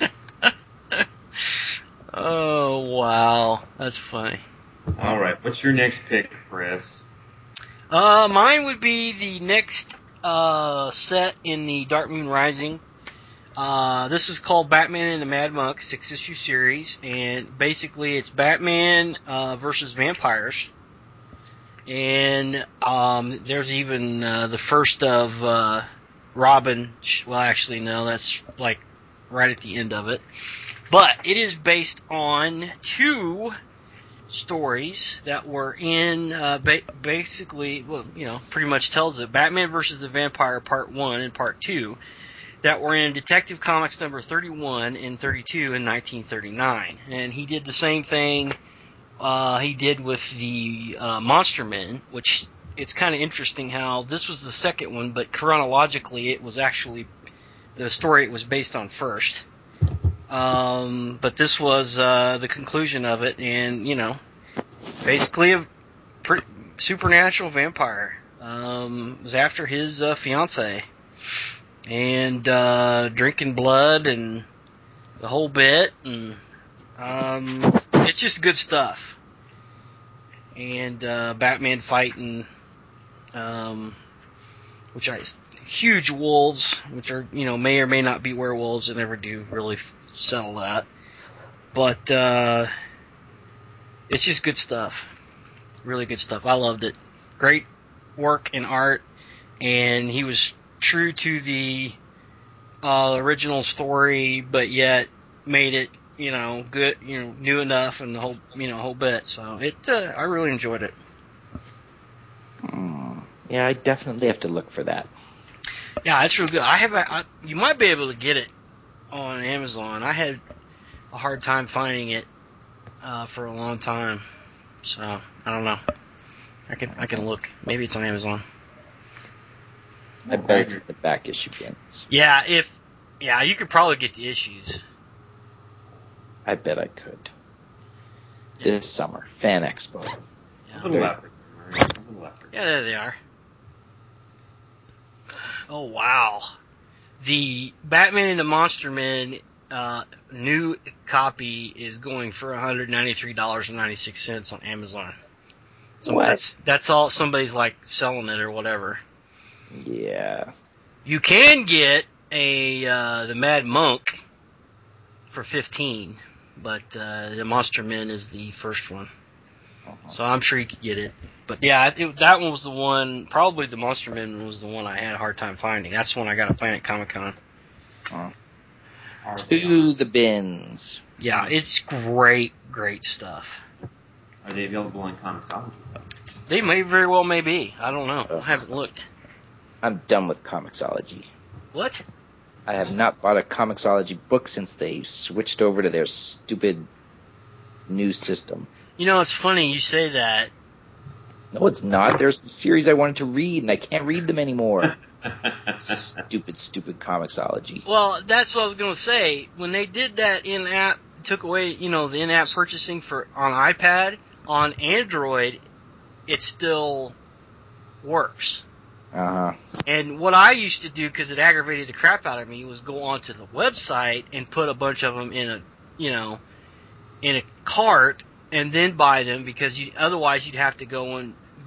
Oh, wow. That's funny. All right. What's your next pick, Chris? Uh, mine would be the next uh, set in the Dark Moon Rising. Uh, this is called Batman and the Mad Monk, six-issue series, and basically it's Batman uh, versus vampires. And um, there's even uh, the first of uh, Robin. Well, actually, no, that's like right at the end of it. But it is based on two stories that were in uh, ba- basically, well, you know, pretty much tells it Batman versus the Vampire Part One and Part Two that were in Detective Comics number thirty-one and thirty-two in nineteen thirty-nine, and he did the same thing. Uh, he did with the uh, Monster Men, which it's kind of interesting how this was the second one, but chronologically it was actually the story it was based on first. Um, but this was uh, the conclusion of it, and you know, basically a pretty supernatural vampire. Um, it was after his uh, fiance, and uh, drinking blood and the whole bit, and um, it's just good stuff. And uh, Batman fighting, um, which I huge wolves, which are you know may or may not be werewolves. I never do really f- settle that, but uh, it's just good stuff, really good stuff. I loved it. Great work in art, and he was true to the uh, original story, but yet made it you know good, you know new enough, and the whole you know whole bit. So it, uh, I really enjoyed it. Hmm. Yeah, I definitely have to look for that. Yeah, it's real good. I have. A, I, you might be able to get it on Amazon. I had a hard time finding it uh, for a long time, so I don't know. I can I can look. Maybe it's on Amazon. I bet it's the back issue bins. Yeah, if yeah, you could probably get the issues. I bet I could. This summer, Fan Expo. Yeah. A little effort. A little effort. Yeah, there they are. Oh wow, the Batman and the Monster Men uh, new copy is going for one hundred ninety-three dollars and ninety-six cents on Amazon. So What? that's that's all somebody's like selling it or whatever. Yeah. You can get a uh, the Mad Monk for fifteen, but uh, the Monster Men is the first one. Uh-huh. So I'm sure you could get it. But yeah, it, that one was the one. Probably the Monster Men was the one I had a hard time finding. That's the one I got at Planet Comic Con. Uh, to the bins. Yeah, it's great, great stuff. Are they available on Comixology? They may very well may be. I don't know. Ugh. I haven't looked. I'm done with Comixology. What? I have not bought a Comixology book since they switched over to their stupid new system. You know, it's funny you say that. No, it's not. There's a series I wanted to read, and I can't read them anymore. Stupid, stupid Comixology. Well, that's what I was going to say. When they did that in-app, took away, you know, the in-app purchasing for on iPad, on Android, it still works. Uh-huh. And what I used to do, because it aggravated the crap out of me, was go onto the website and put a bunch of them in a, you know, in a cart and then buy them, because you, otherwise you'd have to go and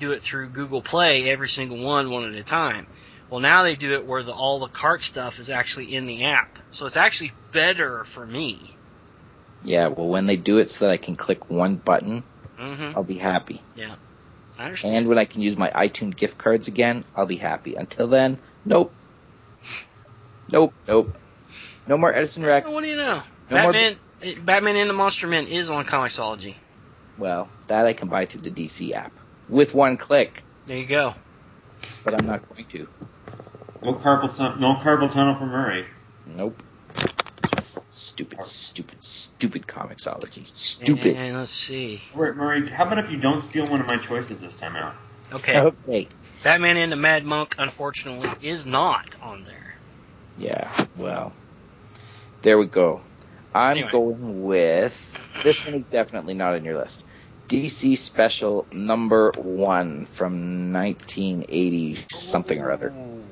do it through Google Play, every single one, one at a time. Well, now they do it where the, all the cart stuff is actually in the app. So it's actually better for me. Yeah, well, when they do it so that I can click one button, Mm-hmm. I'll be happy. Yeah, I understand. And when I can use my iTunes gift cards again, I'll be happy. Until then, nope. Nope, nope. No more Edison Rec. What do you know? No Batman, more... Batman and the Monster Men is on Comixology. Well, that I can buy through the D C app. With one click. There you go. But I'm not going to. No carpal, no carpal tunnel for Murray. Nope. Stupid, stupid, stupid Comixology. Stupid. And let's see. Alright, Murray, how about if you don't steal one of my choices this time out? Okay. Okay. Batman and the Mad Monk, unfortunately, is not on there. Yeah, well, there we go. I'm Anyway. going with, this one is definitely not on your list. D C Special number one from nineteen eighty something or other. Ooh.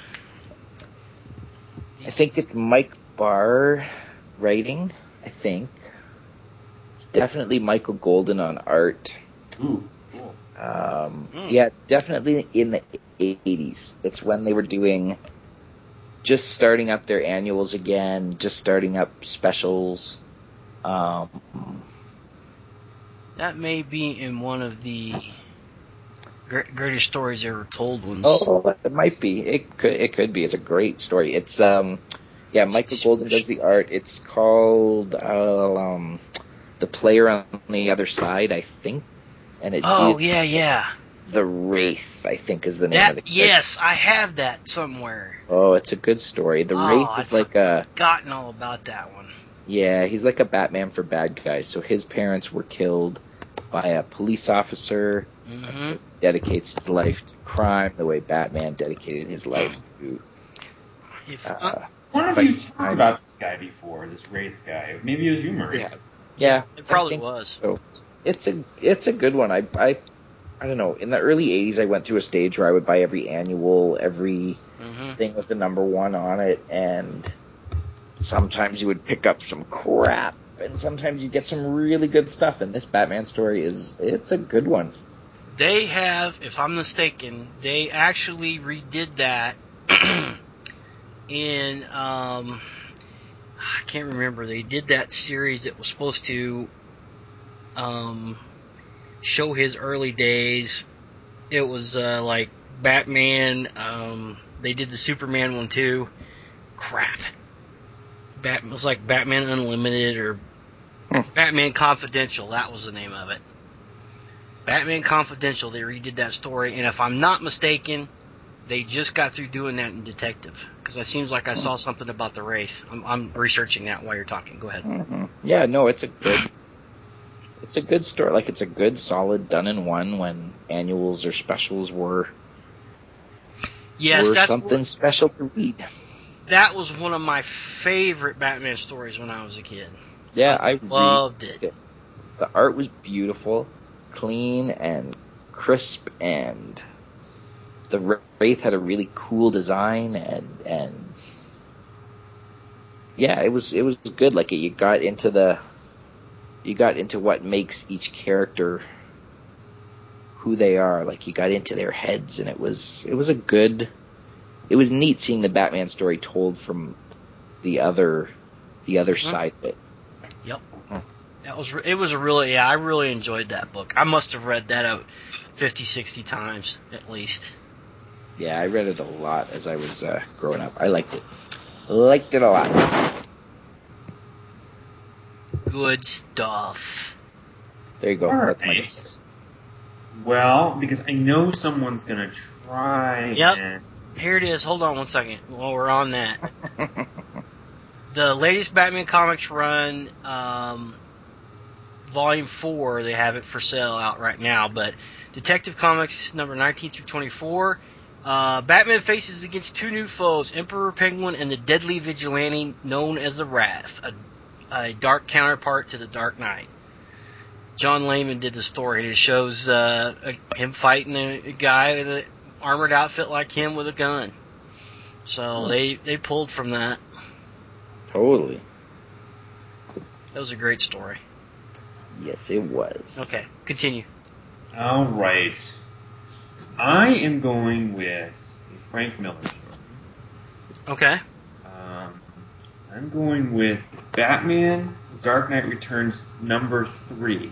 I think it's Mike Barr writing, I think. It's definitely Michael Golden on art. Ooh, cool. Um, Mm. Yeah, it's definitely in the eighties. It's when they were doing, just starting up their annuals again, just starting up specials. Um, That may be in one of the greatest stories ever told ones. oh, it might be. It could. It could be. It's a great story. It's um, yeah. Michael Golden does the art. It's called uh, um, The Player on the Other Side, I think. And it. Oh deals, yeah, yeah. The Wraith, I think, is the name That, of the character. yes, I have that somewhere. Oh, it's a good story. The oh, Wraith I've is like a. Forgotten all about that one. Yeah, he's like a Batman for bad guys. So his parents were killed by a police officer. Mm-hmm. He dedicates his life to crime the way Batman dedicated his life to. If, Uh, uh, One of fight you talked crime. about this guy before, this Wraith guy. Maybe it was you, Murray. Yeah, yeah, it probably I think was. So it's a it's a good one. I I I don't know. In the early eighties, I went through a stage where I would buy every annual, every Mm-hmm. thing with the number one on it, and sometimes you would pick up some crap, and sometimes you get some really good stuff. And this Batman story is it's a good one. They have, if I'm mistaken, they actually redid that in, um, I can't remember. They did that series that was supposed to um, show his early days. It was uh, like Batman. Um, they did the Superman one too. Crap. Bat, it was like Batman Unlimited or Hmm. Batman Confidential. That was the name of it. Batman Confidential. They redid that story, and if I'm not mistaken, they just got through doing that in Detective, because it seems like I saw something about the Wraith. I'm, I'm researching that while you're talking. Go ahead. Mm-hmm. Yeah, no, it's a good, it's a good story. Like it's a good, solid, done in one. When annuals or specials were Yes, were that's something what, special to read. that was one of my favorite Batman stories when I was a kid. Yeah, I I loved read it. it. The art was beautiful, clean and crisp, and the Wraith had a really cool design, and and yeah, it was it was good. Like you got into the you got into what makes each character who they are. Like you got into their heads, and it was it was a good. It was neat seeing the Batman story told from the other the other Mm-hmm. side of it. Yep. Hmm. That was it was a really yeah I really enjoyed that book. I must have read that out fifty, sixty times at least. Yeah, I read it a lot as I was uh, growing up. I liked it. Liked it a lot. Good stuff. There you go. All That's my right. guess. Well, because I know someone's gonna try Yep. and Here it is. Hold on one second while we're on that. The latest Batman Comics run, um, Volume four, they have it for sale out right now, but Detective Comics number nineteen through twenty-four, uh, Batman faces against two new foes, Emperor Penguin and the deadly vigilante known as the Wrath, a, a dark counterpart to the Dark Knight. John Layman did the story, and it shows uh, a, him fighting a, a guy in an armored outfit like him with a gun. So they, they pulled from that. Totally. That was a great story. Yes, it was. Okay, continue. all right. I am going with a Frank Miller story. Okay. Um, I'm going with Batman: The Dark Knight Returns number three.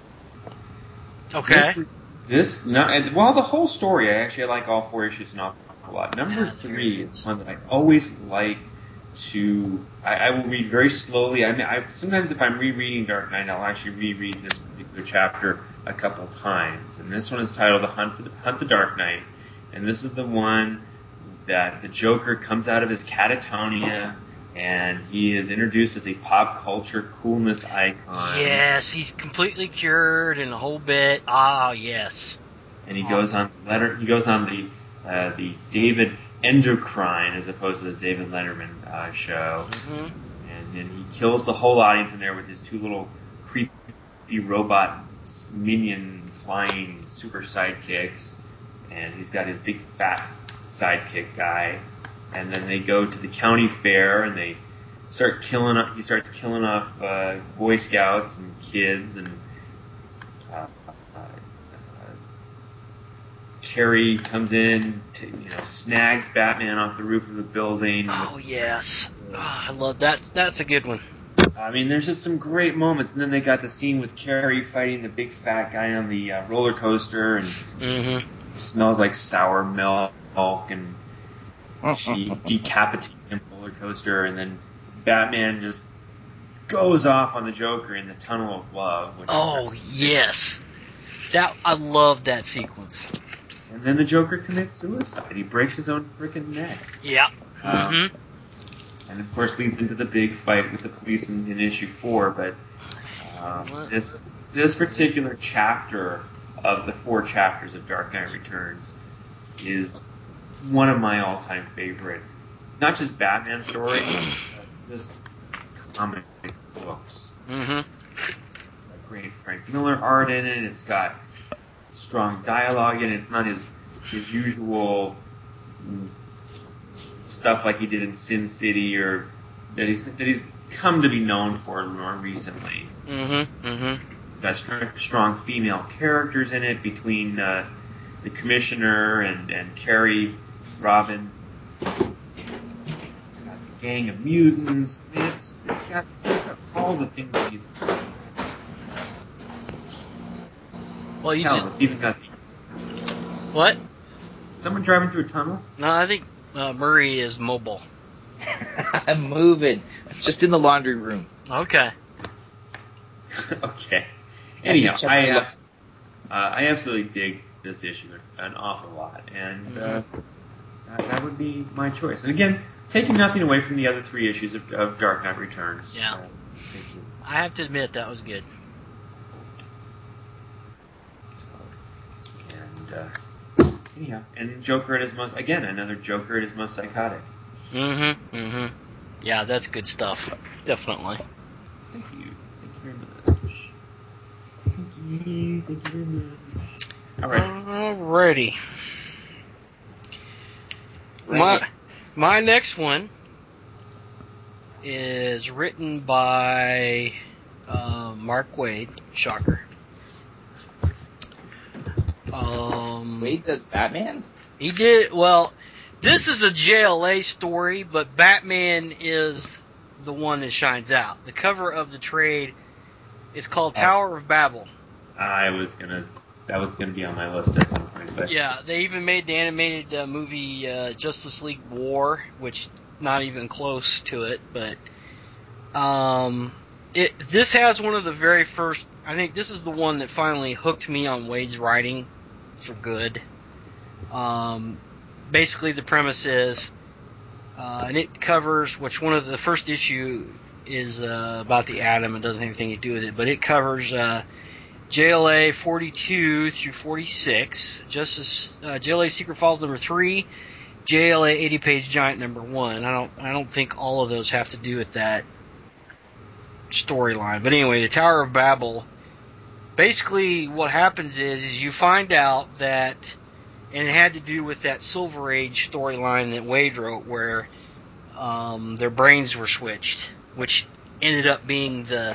Okay. This, this not, well, the whole story, I actually like all four issues an awful lot. Number Yeah, there three it is is. one that I always like to, I, I will read very slowly. I mean, I, sometimes if I'm rereading Dark Knight, I'll actually reread this particular chapter a couple times. And this one is titled The Hunt for the, Hunt the Dark Knight. And this is the one that the Joker comes out of his catatonia, and he is introduced as a pop culture coolness icon. Yes, he's completely cured and the whole bit. Ah, yes. And he Awesome. goes on letter. He goes on the uh, the David Endocrine as opposed to the David Letterman uh, show, Mm-hmm. and then he kills the whole audience in there with his two little creepy robot minion flying super sidekicks, and he's got his big fat sidekick guy, and then they go to the county fair and they start killing. He starts killing off uh, Boy Scouts and kids and. Uh, uh, Carrie comes in, to, you know, snags Batman off the roof of the building. Oh, yes. Oh, I love that. That's a good one. I mean, there's just some great moments. And then they got the scene with Carrie fighting the big fat guy on the uh, roller coaster, and Mm-hmm. it smells like sour milk, and she decapitates him on the roller coaster, and then Batman just goes off on the Joker in the Tunnel of Love. Which Oh, yes. That I love that sequence. And then the Joker commits suicide. He breaks his own freaking neck. Yeah. Um, Mm-hmm. And of course leads into the big fight with the police in, in issue four. But um, this this particular chapter of the four chapters of Dark Knight Returns is one of my all-time favorite, not just Batman stories, but just comic books. Mm-hmm. It's got great Frank Miller art in it. It's got strong dialogue in it. It's not his his usual stuff like he did in Sin City or that he's that he's come to be known for more recently. Mm-hmm. Mm-hmm. It's got str- strong female characters in it between uh, the Commissioner and and Carrie, Robin. It's got the gang of mutants. I mean, it's, it's, got, it's got all the things that he's. Well, you Hell, just it's even got the. what? Someone driving through a tunnel? No, I think uh, Murray is mobile. I'm moving. I'm just in the laundry room. Okay. Okay. I Anyhow, have to check I, my abs- uh, I absolutely dig this issue an awful lot, and uh, that, that would be my choice. And again, taking nothing away from the other three issues of, of Dark Knight Returns. Yeah. Uh, thank you. I have to admit that was good. And uh, anyhow, and Joker at his most, again, another Joker at his most psychotic. Mm-hmm. Mm-hmm. Yeah, that's good stuff. Definitely. Thank you. Thank you very much. Thank you. Thank you very much. All right. Alrighty. Bring My it. my next one is written by uh, Mark Waid. Shocker. Um, Wade does Batman? He did well. This is a J L A story, but Batman is the one that shines out. The cover of the trade is called Tower of Babel. I was gonna. That was gonna be on my list at some point, but Yeah, they even made the animated uh, movie uh, Justice League War, which not even close to it. But um, it this has one of the very first. I think this is the one that finally hooked me on Wade's writing for good. Um, basically, the premise is, uh, and it covers which one of the first issue is uh, about the Atom. It doesn't have anything to do with it, but it covers. Uh, J L A forty-two through forty-six, Justice uh, J L A Secret Files number three, J L A eighty page giant number one. I don't I don't think all of those have to do with that storyline. But anyway, the Tower of Babel. Basically, what happens is is you find out that, and it had to do with that Silver Age storyline that Wade wrote, where um, their brains were switched, which ended up being the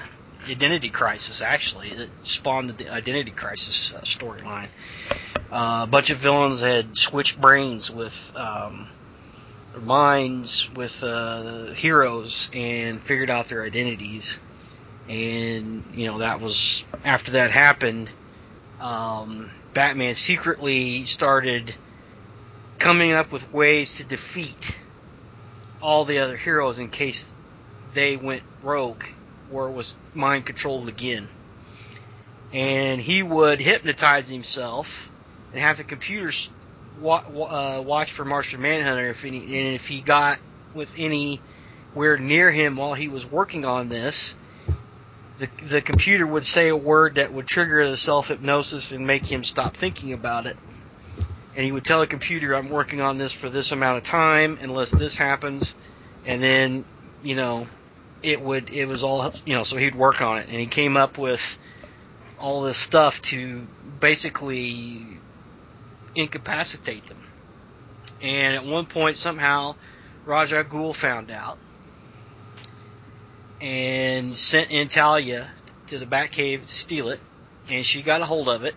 Identity Crisis, actually. It spawned the Identity Crisis uh, storyline. Uh, a bunch of villains had switched brains with um, their minds with uh, heroes and figured out their identities. And, you know, that was, after that happened, um, Batman secretly started coming up with ways to defeat all the other heroes in case they went rogue or was mind controlled again. And he would hypnotize himself and have the computers wa- uh, watch for Martian Manhunter. If any, and if he got with anywhere near him while he was working on this, the the computer would say a word that would trigger the self hypnosis and make him stop thinking about it. And he would tell the computer, "I'm working on this for this amount of time, unless this happens." And then, you know, it would it was all, you know, so he'd work on it, and he came up with all this stuff to basically incapacitate them. And at one point, somehow, Ra's al Ghul found out and sent in Talia to the Batcave to steal it, and she got a hold of it,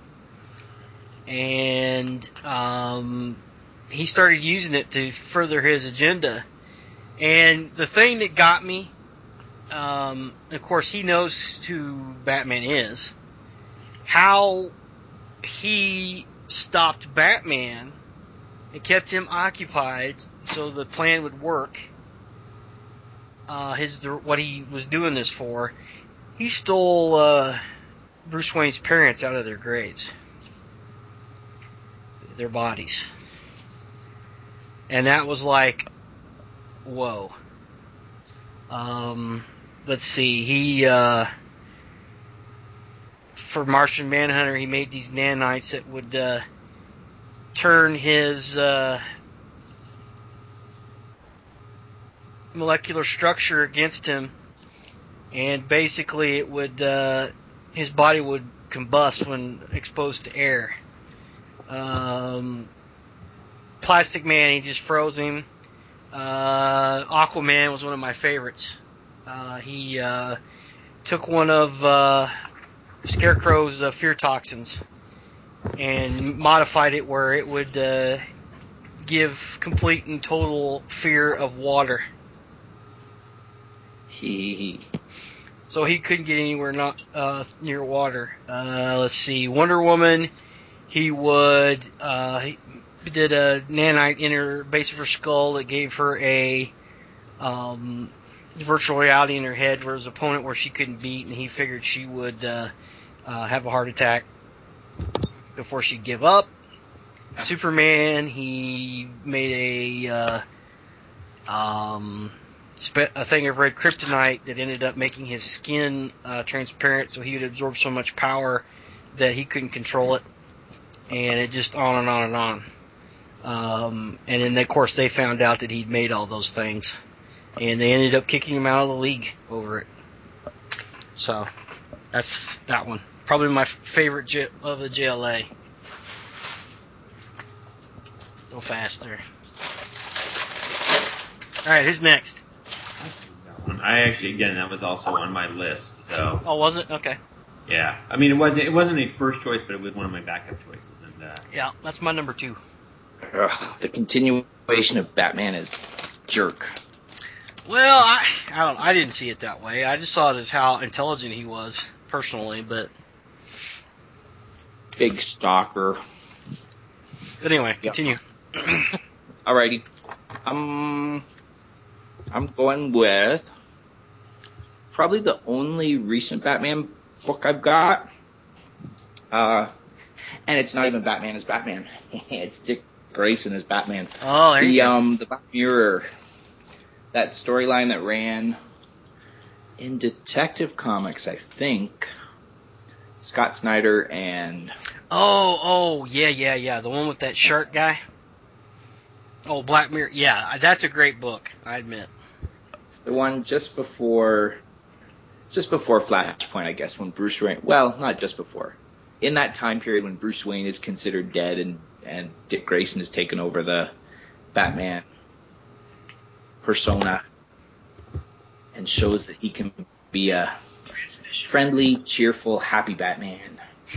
and um, he started using it to further his agenda. And the thing that got me, um, of course, he knows who Batman is. How he stopped Batman and kept him occupied so the plan would work. Uh, his what he was doing this for. He stole uh, Bruce Wayne's parents out of their graves, their bodies, and that was like, whoa. Um, let's see. He uh, for Martian Manhunter, he made these nanites that would uh, turn his uh, molecular structure against him, and basically it would uh, his body would combust when exposed to air. Um, Plastic Man, he just froze him. Uh, Aquaman was one of my favorites. Uh, he uh, took one of uh, Scarecrow's uh, fear toxins and modified it where it would uh, give complete and total fear of water. He. So he couldn't get anywhere not uh, near water. Uh, let's see, Wonder Woman. He would uh, he did a nanite in her base of her skull that gave her a um, virtual reality in her head where his opponent where she couldn't beat, and he figured she would uh, uh, have a heart attack before she'd give up. Superman, he made a uh, um, a thing of red kryptonite that ended up making his skin uh, transparent, so he would absorb so much power that he couldn't control it, and it just on and on and on. Um, and then, of course, they found out that he'd made all those things, and they ended up kicking him out of the league over it. So, that's that one. Probably my favorite J- of the J L A. Go faster. Alright, who's next? I actually, again, that was also on my list. So. Oh, was it? Okay. Yeah, I mean, it wasn't it wasn't a first choice, but it was one of my backup choices, and uh, yeah, that's my number two. Ugh, the continuation of Batman is jerk. Well, I I don't I didn't see it that way. I just saw it as how intelligent he was personally, but big stalker. But anyway, Yep. continue. Alrighty, um, I'm going with probably the only recent Batman book I've got. Uh, and it's not even Batman as Batman. It's Dick Grayson as Batman. Oh, there the, you go. um, the Black Mirror, that storyline that ran in Detective Comics, I think. Scott Snyder and... Oh, oh, yeah, yeah, yeah. The one with that shark guy? Oh, Black Mirror. Yeah, that's a great book, I admit. It's the one just before... Just before Flashpoint, I guess, when Bruce Wayne... Well, not just before. In that time period when Bruce Wayne is considered dead and, and Dick Grayson has taken over the Batman persona and shows that he can be a friendly, cheerful, happy Batman.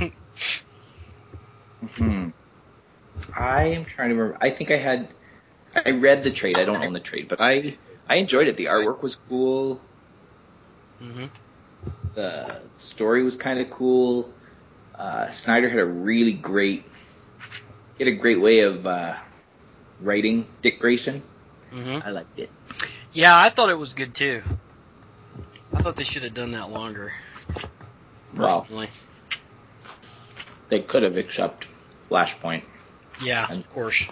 hmm I am trying to remember. I think I had, I read the trade. I don't own the trade, but I, I enjoyed it. The artwork was cool. Mm-hmm. The story was kind of cool. Uh, Snyder had a really great, he had a great way of uh, writing Dick Grayson. Mm-hmm. I liked it. Yeah, I thought it was good too. I thought they should have done that longer. Personally. Well, they could have, except Flashpoint. Yeah, And, of course.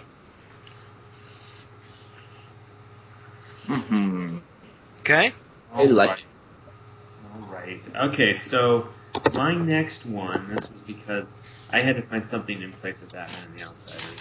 Mm-hmm. Okay. I liked it. All right. Okay, so my next one, this was because I had to find something in place of Batman and the Outsiders.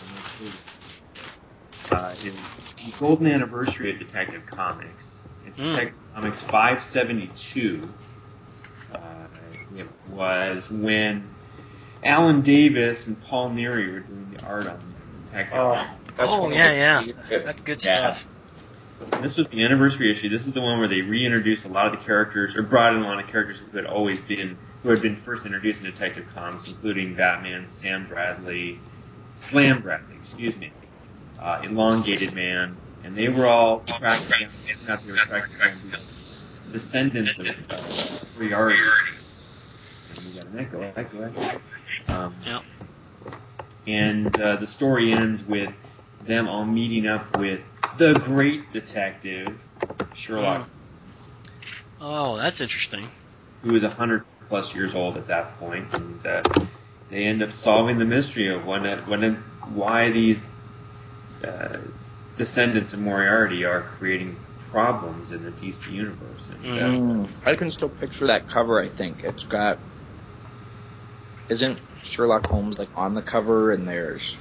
Uh, is the golden anniversary of Detective Comics. It's Mm. Detective Comics five seventy-two. Uh, it was when Alan Davis and Paul Neary were doing the art on Detective Oh, Comics. that's Oh, one of yeah, the yeah. favorite- That's good yeah. stuff. And this was the anniversary issue. This is the one where they reintroduced a lot of the characters, or brought in a lot of characters who had always been, who had been first introduced in Detective Comics, including Batman, Sam Bradley, Slam Bradley, excuse me, uh, Elongated Man, and they were all tracked down. Not they were tracked down the descendants of uh, Moriarty. And we got an echo. Echo. Echo. Um, Yep. And uh, the story ends with them all meeting up with the great detective, Sherlock, Mm. Oh, that's interesting. who is one hundred plus years old at that point, and uh, they end up solving the mystery of when, when, why these uh, descendants of Moriarty are creating problems in the D C universe. And, uh, Mm, I can still picture that cover. I think it's got. Isn't Sherlock Holmes like on the cover? And there's.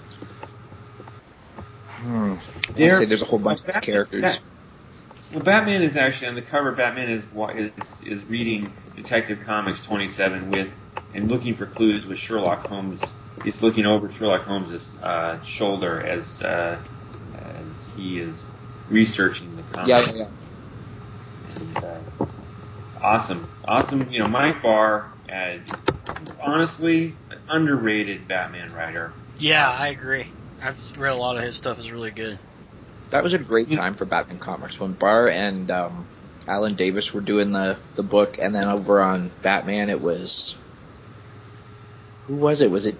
Hmm. I there, say there's a whole bunch well, of characters. Bat, well, Batman is actually on the cover. Batman is is is reading Detective Comics twenty-seven with and looking for clues with Sherlock Holmes. He's looking over Sherlock Holmes' uh, shoulder as uh, as he is researching the comic. Yeah, yeah, yeah. And, uh, awesome, awesome. You know, Mike Barr, uh, honestly, underrated Batman writer. Yeah, Awesome. I agree. I've read a lot of his stuff. Is really good. That was a great Yeah. time for Batman Comics when Barr and um, Alan Davis were doing the, the book, and then over on Batman it was who was it? Was it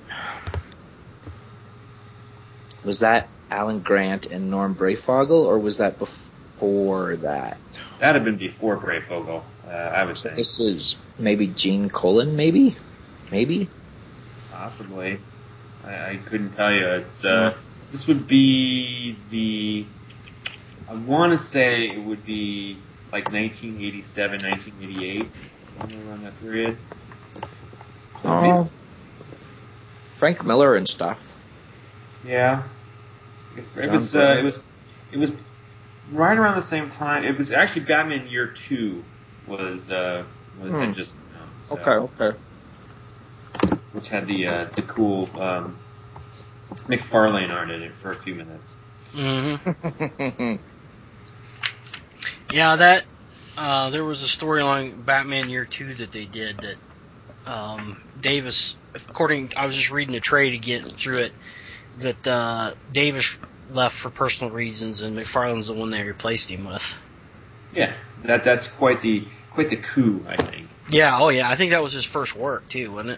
was that Alan Grant and Norm Breyfogle, or was that before that? That'd have been before Breyfogle, uh, I would So say. this is maybe Gene Colan, maybe, maybe. Possibly. I, I couldn't tell you. It's uh, this would be the. I want to say it would be like nineteen eighty-seven, nineteen eighty-eight, somewhere around that period. So Oh, Frank Miller and stuff. yeah, it, it John was. Uh, Byrne. it was. It was right around the same time. It was actually Batman Year Two was uh, was Hmm. had just come out. So, Okay, okay. which had the uh, the cool um, McFarlane art in it for a few minutes. Mm-hmm. Yeah, that uh, there was a storyline Batman Year Two that they did that um, Davis, according I was just reading the trade again through it, that uh, Davis left for personal reasons and McFarlane's the one they replaced him with. Yeah, that that's quite the quite the coup, I think. Yeah, oh yeah, I think that was his first work too, wasn't it?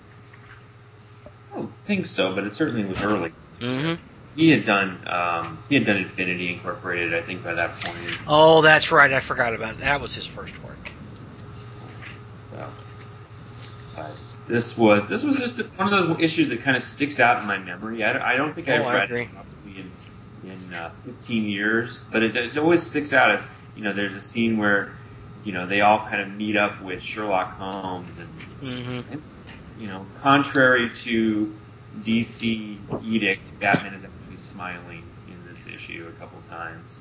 I don't think so, but it certainly was early. Mm-hmm. He had done um, he had done Infinity Incorporated, I think, by that point. Oh, that's right, I forgot about it. That was his first work. So, but this was this was just one of those issues that kind of sticks out in my memory. I don't, I don't think Oh, I've I read agree. it probably in in uh, fifteen years, but it, it always sticks out as you know. There's a scene where you know they all kind of meet up with Sherlock Holmes, and, Mm-hmm. and you know, contrary to D C edict, Batman is actually smiling in this issue a couple times.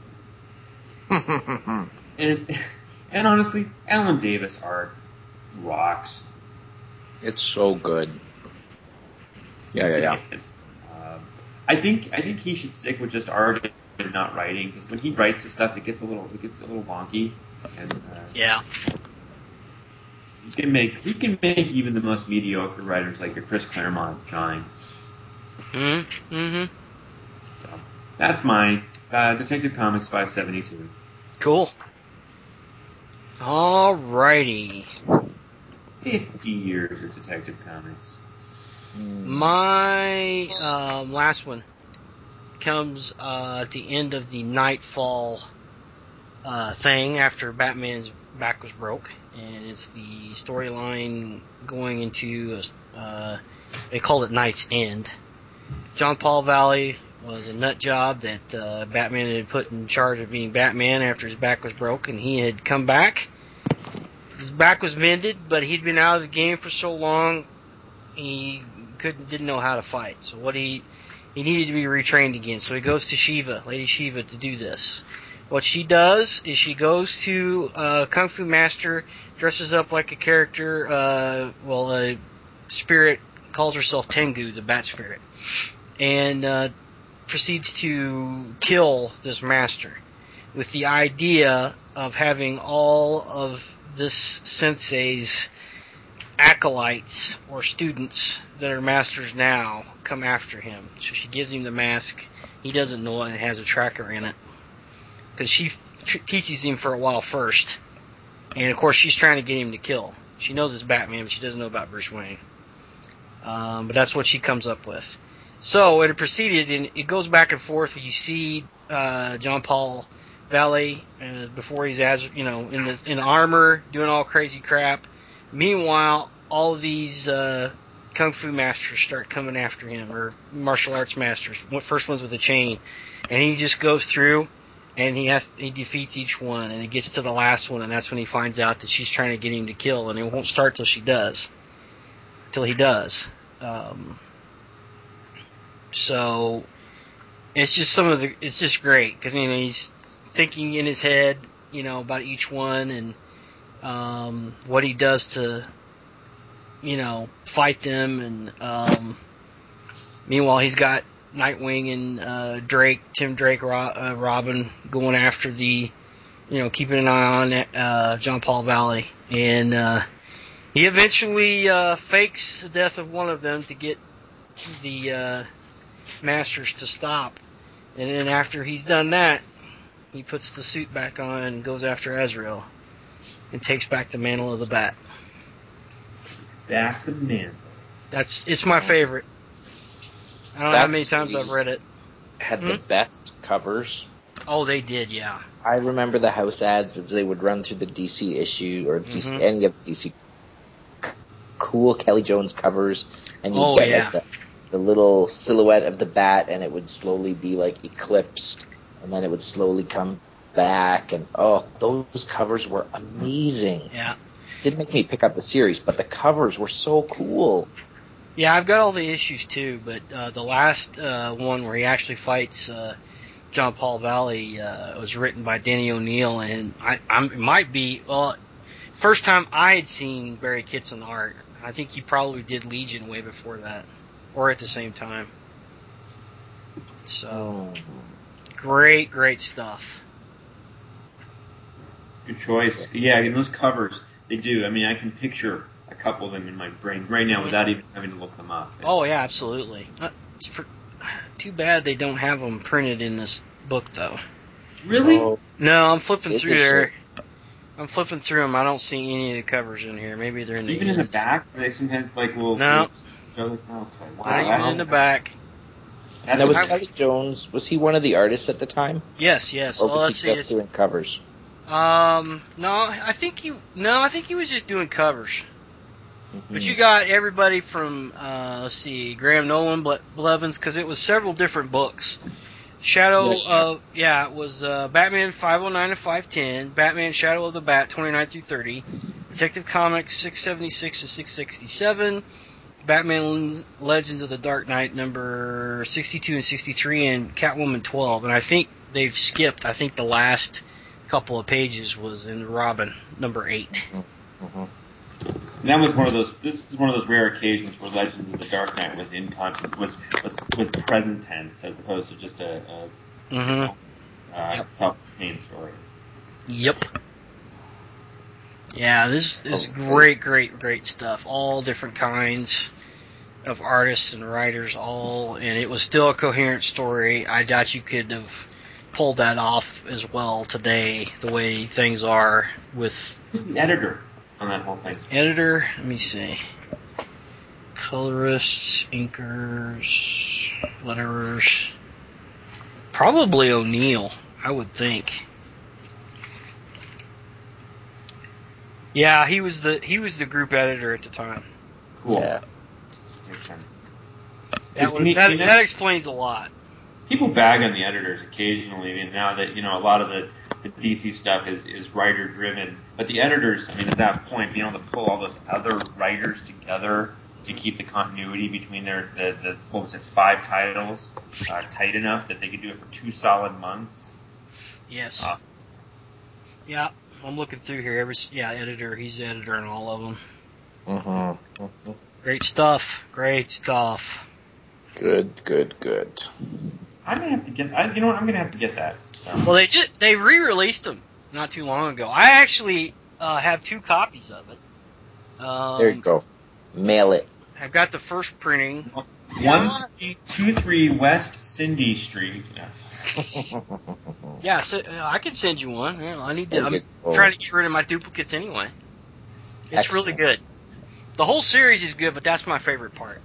And and honestly, Alan Davis art rocks. It's so good. Yeah, yeah, yeah. It's, um, I think I think he should stick with just art and not writing, because when he writes the stuff, it gets a little it gets a little wonky. And uh, Yeah. He can make he can make even the most mediocre writers like your Chris Claremont shine. Mm-hmm. Mm-hmm. So that's mine. Uh, Detective Comics five seventy-two. Cool. Alrighty. Fifty years of Detective Comics. My um, last one comes uh, at the end of the Nightfall uh, thing after Batman's back was broke, and it's the storyline going into uh, they called it Night's End. John Paul Valley was a nut job that uh, Batman had put in charge of being Batman after his back was broke, and he had come back. His back was mended, but he'd been out of the game for so long he couldn't didn't know how to fight. So what he he needed to be retrained again. So he goes to Shiva, Lady Shiva, to do this. What she does is she goes to a Kung Fu master, dresses up like a character, uh, well, a spirit, calls herself Tengu, the bat spirit, and uh, proceeds to kill this master with the idea of having all of this sensei's acolytes or students that are masters now come after him. So she gives him the mask. He doesn't know it. It has a tracker in it. Because she tr- teaches him for a while first. And of course she's trying to get him to kill. She knows it's Batman, but she doesn't know about Bruce Wayne. Um, but that's what she comes up with. So it proceeded, and it goes back and forth. You see uh, John Paul Valley uh, before he's as you know in the in armor doing all crazy crap. Meanwhile, all of these uh, kung fu masters start coming after him, or martial arts masters. First one's with a chain, and he just goes through, and he has he defeats each one, and he gets to the last one, and that's when he finds out that she's trying to get him to kill, and it won't start till she does, till he does. Um, so it's just some of the it's just great because you know he's thinking in his head, you know, about each one and. Um, what he does to, you know, fight them, and um, meanwhile he's got Nightwing and uh, Drake, Tim Drake, Ro- uh, Robin going after the, you know, keeping an eye on uh, John Paul Valley, and uh, he eventually uh, fakes the death of one of them to get the uh, Masters to stop, and then after he's done that, he puts the suit back on and goes after Azrael. And takes back the mantle of the Bat. Back the mantle. That's it's my favorite. I don't know how many times I've read it. Had hmm? the best covers. Oh, they did, yeah. I remember the house ads as they would run through the D C issue or D C, mm-hmm. any of the D C cool Kelly Jones covers, and you'd oh, get yeah. like the, the little silhouette of the bat, and it would slowly be like eclipsed, and then it would slowly come back, and oh, those covers were amazing. Yeah. Didn't make me pick up the series, but the covers were so cool. Yeah, I've got all the issues too, but uh, the last uh, one where he actually fights uh, John Paul Valley uh, was written by Danny O'Neill, and I I'm, it might be well, first time I had seen Barry Kitson art. I think he probably did Legion way before that, or at the same time. So Oh. great, great stuff. Good choice. Yeah, and those covers, they do. I mean, I can picture a couple of them in my brain right now without even having to look them up. It's, oh, yeah, absolutely. Uh, it's for, too bad they don't have them printed in this book, though. Really? Oh, no, I'm flipping it's through a there. shame. I'm flipping through them. I don't see any of the covers in here. Maybe they're in the Even end. in the back, they sometimes like will. No. will show like, okay, wow. Not even That's, in the back. that's Now, was a, Kelly Jones, was he one of the artists at the time? Yes, yes. Or Well, was he let's see. just It's, doing covers? um, no, I think he. No, I think he was just doing covers. Mm-hmm. But you got everybody from, uh, let's see, Graham Nolan, Ble- Blevins, because it was several different books. Shadow, Yeah, uh, yeah, it was uh, Batman five oh nine to five ten, Batman Shadow of the Bat twenty-nine through thirty, Detective Comics six seventy-six to six sixty-seven, Batman Legends of the Dark Knight number sixty-two and sixty-three, and Catwoman twelve. And I think they've skipped, I think the last couple of pages was in Robin number eight. Mm-hmm. Mm-hmm. And that was one of those. This is one of those rare occasions where Legends of the Dark Knight was in con- was was was present tense as opposed to just a, a Mm-hmm. uh, Yep. self-contained story. Yep. Yeah, this is Oh, great, great, great stuff. All different kinds of artists and writers, all, and it was still a coherent story. I doubt you could have pulled that off as well today, the way things are with Who's the editor on that whole thing? editor. Let me see. Colorists, inkers, letterers. Probably O'Neill, I would think. Yeah, he was the he was the group editor at the time. Cool. Yeah. Makes sense. That would, Me- that, me- that explains a lot. People bag on the editors occasionally, and now that, you know, a lot of the, the D C stuff is, is writer driven. But the editors, I mean, at that point, being able to pull all those other writers together to keep the continuity between their, the, the what was it, five titles, uh, tight enough that they could do it for two solid months. Yes. Uh, Yeah, I'm looking through here. Every yeah, editor. He's the editor in all of them. Mm-hmm. Mm-hmm. Great stuff. Great stuff. Good, good, good. I may have to get, I, you know what, I'm going to have to get that. So. Well, they just they re-released them not too long ago. I actually uh, have two copies of it. Um, There you go. Mail it. I've got the first printing. one two three West Cindy Street. Yeah, so, uh, I can send you one. Yeah, I need to. There I'm you go. trying to get rid of my duplicates anyway. It's Excellent. really good. The whole series is good, but that's my favorite part.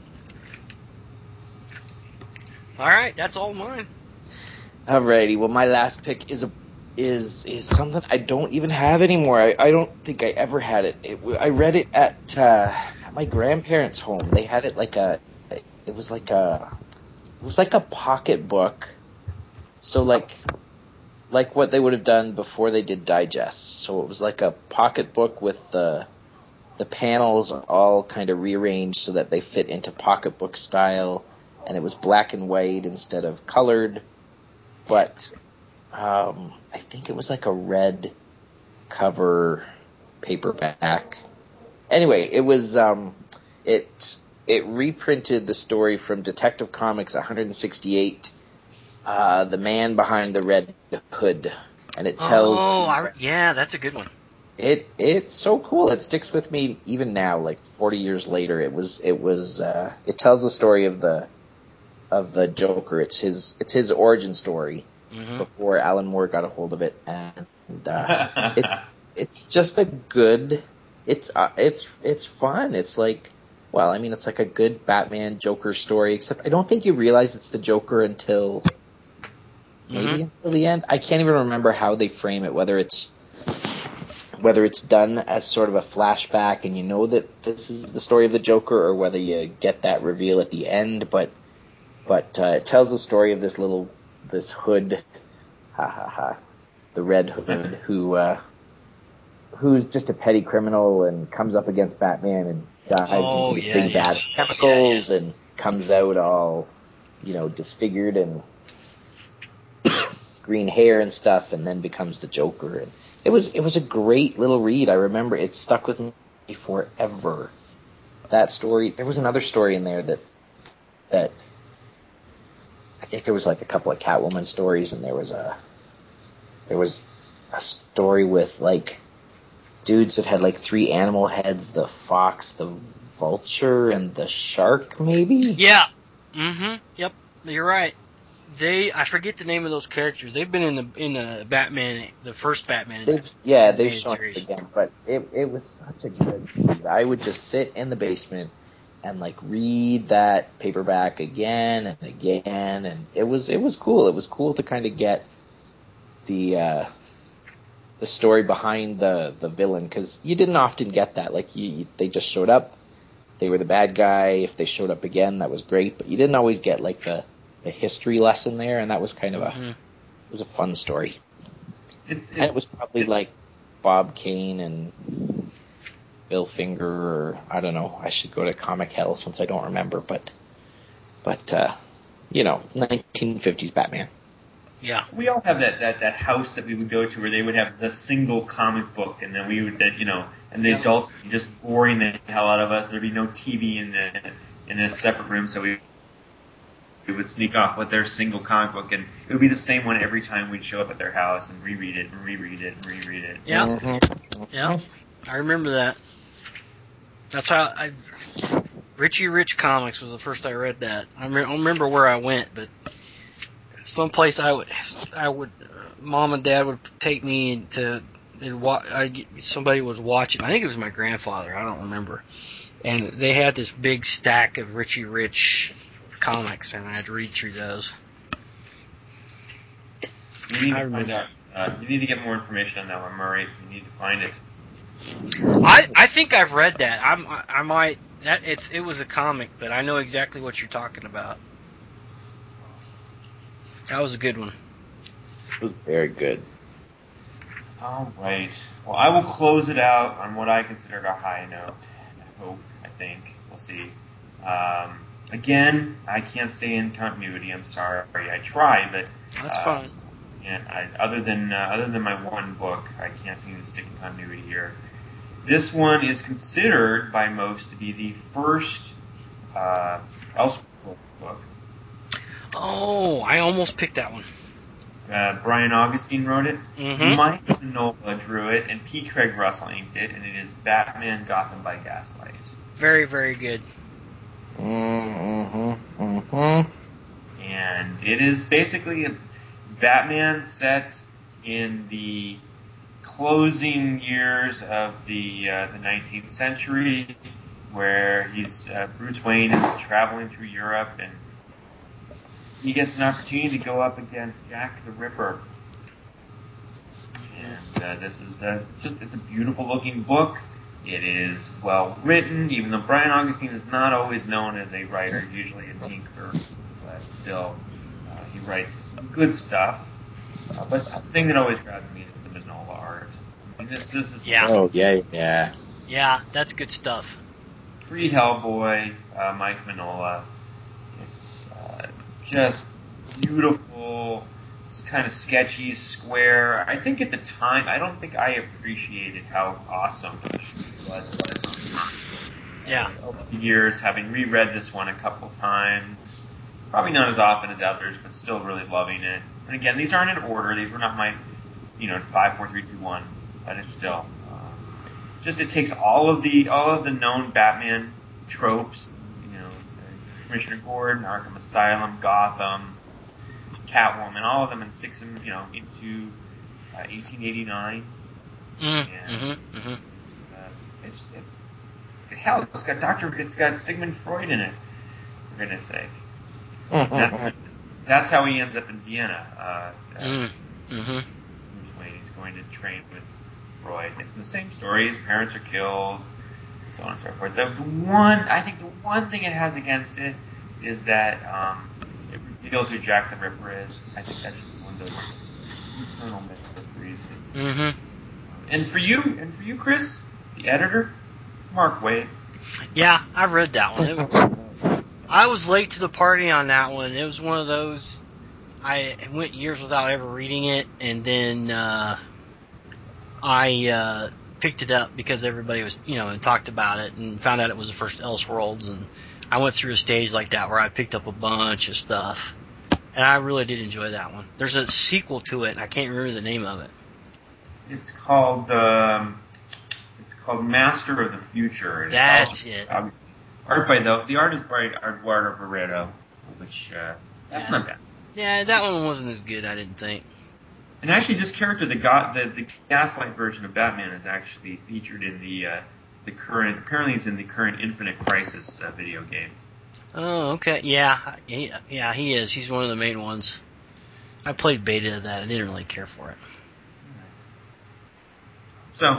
All right, that's all mine. Alrighty. Well, my last pick is a is is something I don't even have anymore. I, I don't think I ever had it. it I read it at uh, at my grandparents' home. They had it like a. It was like a. It was like a pocket book. So like. Like what they would have done before they did digest. So it was like a pocket book with the the panels all kind of rearranged so that they fit into pocketbook style, and it was black and white instead of colored. But um, I think it was like a red cover paperback. Anyway, it was um, it it reprinted the story from Detective Comics one sixty-eight. Uh, the Man Behind the Red Hood, and it tells. Oh, I, yeah, that's a good one. It it's so cool. It sticks with me even now, like forty years later. It was it was uh, it tells the story of the of the Joker. It's his it's his origin story Mm-hmm. before Alan Moore got a hold of it, and uh, it's it's just a good. It's uh, it's it's fun. It's like. Well, I mean, it's like a good Batman Joker story, except I don't think you realize it's the Joker until maybe Mm-hmm. until the end. I can't even remember how they frame it, whether it's whether it's done as sort of a flashback and you know that this is the story of the Joker, or whether you get that reveal at the end. But but uh, it tells the story of this little this hood, ha ha ha, the Red Hood, who uh, who's just a petty criminal and comes up against Batman and dives Oh, into this yeah, big yeah. vat of chemicals and comes out all, you know, disfigured and green hair and stuff, and then becomes the Joker. And it was it was a great little read. I remember it stuck with me forever. That story. There was another story in there that that I think there was like a couple of Catwoman stories, and there was a there was a story with like dudes that had like three animal heads: the fox, the vulture, and the shark. Maybe. Yeah. Mm-hmm. Yep. You're right. They I forget the name of those characters. They've been in the in the Batman, the first Batman. They've yeah they've animated shown series. it again, but it it was such a good read. I would just sit in the basement and like read that paperback again and again, and it was it was cool. It was cool to kind of get the uh, the story behind the the villain, because you didn't often get that. Like you, you, they just showed up, they were the bad guy. If they showed up again, that was great, but you didn't always get like the the history lesson there, and that was kind of a Mm-hmm. it was a fun story. It's, And it was it's, probably it, like Bob Kane and Bill Finger, or I don't know. I should go to Comic Hell since I don't remember, but but uh, you know, nineteen fifties Batman. Yeah. we all have that, that, that house that we would go to where they would have the single comic book, and then we would, that you know, and the Yep. adults just boring the hell out of us. There'd be no T V in the in a separate room, so we we would sneak off with their single comic book, and it would be the same one every time we'd show up at their house and reread it and reread it and reread it. Yep. Mm-hmm. Yep. I remember that. That's how I. Richie Rich Comics was the first I read that. I, re- I don't remember where I went, but someplace I would, I would, uh, mom and dad would take me to, and wa- I get, somebody was watching. I think it was my grandfather. I don't remember. And they had this big stack of Richie Rich comics, and I had to read through those. You need I to remember find out. Uh, you need to get more information on that one, Murray. You need to find it. I I think I've read that. I'm I, I might that it's it was a comic, but I know exactly what you're talking about. That was a good one. It was very good. All right. Well, I will close it out on what I considered a high note. I hope. I think. We'll see. Um, again, I can't stay in continuity. I'm sorry. I try, but That's uh, fine. and I, other than uh, other than my one book, I can't seem to stick in continuity here. This one is considered by most to be the first uh, Elseworlds book. Oh, I almost picked that one. Uh, Brian Augustine wrote it. Mm-hmm. Mike Mignola drew it, and P. Craig Russell inked it, and it is Batman Gotham by Gaslight. Very, very good. Mm-hmm. Mm-hmm. And it is basically it's Batman set in the closing years of the uh, the nineteenth century, where he's uh, Bruce Wayne is traveling through Europe, and he gets an opportunity to go up against Jack the Ripper. And uh, this is a, just it's a beautiful looking book. It is well written, even though Brian Augustine is not always known as a writer, usually an inker, but still, uh, he writes good stuff. Uh, but the thing that always grabs me is the Mignola art. I mean, this this is Yeah. Oh yeah, yeah. Yeah, that's good stuff. pre Hellboy, uh, Mike Mignola. It's uh, just beautiful. It's kind of sketchy, square. I think at the time, I don't think I appreciated how awesome it was. Yeah. Uh, over the years, having reread this one a couple times, probably not as often as others, but still really loving it. And again, these aren't in order. These were not my, you know, five, four, three, two, one. But it's still um, just it takes all of the all of the known Batman tropes. You know, uh, Commissioner Gordon, Arkham Asylum, Gotham, Catwoman, all of them, and sticks them, you know, into uh, eighteen eighty-nine. Mm, And mm-hmm. Mm-hmm. uh, it's it's hell, it's got Doctor, it's got Sigmund Freud in it, for goodness sake. And that's that's how he ends up in Vienna. Uh, uh, Mm, mm-hmm. Bruce Wayne, he's going to train with Freud. It's the same story. His parents are killed, and so on and so forth. The, the one, I think, the one thing it has against it is that um, it reveals who Jack the Ripper is. I think that should be one of those eternal mysteries. Mm-hmm. And for you, and for you, Chris, the editor, Mark Waid. Yeah, I've read that one. It was, I was late to the party on that one. It was one of those. I went years without ever reading it, and then uh, I uh, picked it up because everybody was, you know, and talked about it, and found out it was the first Elseworlds, and I went through a stage like that where I picked up a bunch of stuff, and I really did enjoy that one. There's a sequel to it, and I can't remember the name of it. It's called um, it's called Master of the Future. And That's it's also, it. obviously, art by the the art is by Eduardo Barreto, which uh, that's Yeah. not bad. Yeah, that one wasn't as good, I didn't think. And actually, this character, the got the, the Gaslight version of Batman, is actually featured in the uh, the current. Apparently, it's in the current Infinite Crisis uh, video game. Oh, okay. Yeah, he, yeah, he is. He's one of the main ones. I played beta of that. I didn't really care for it. So,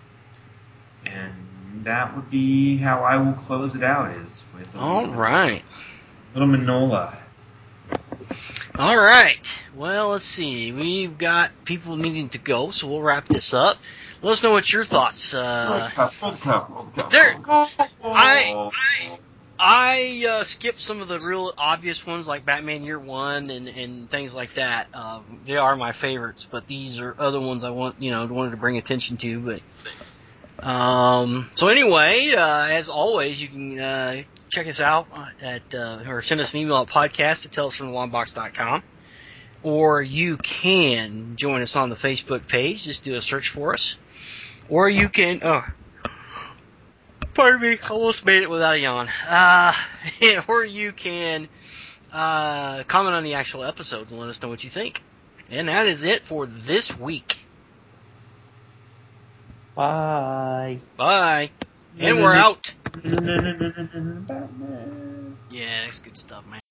and that would be how I will close it out. Is with a All little, right. little Mignola. All right. Well, let's see. We've got people needing to go, so we'll wrap this up. Let us know what your thoughts. Uh, World Cup, World Cup, World Cup, there, World Cup. I, I uh, skipped some of the real obvious ones like Batman Year One and, and things like that. Um, they are my favorites, but these are other ones I want, you know, wanted to bring attention to. But um, so anyway, uh, as always, you can uh, check us out at uh, or send us an email at podcast at tales from the long box dot com. Or you can join us on the Facebook page. Just do a search for us. Or you can, oh, pardon me, almost made it without a yawn. Uh, or you can uh, comment on the actual episodes and let us know what you think. And that is it for this week. Bye. Bye. And we're out. Batman. Yeah, that's good stuff, man.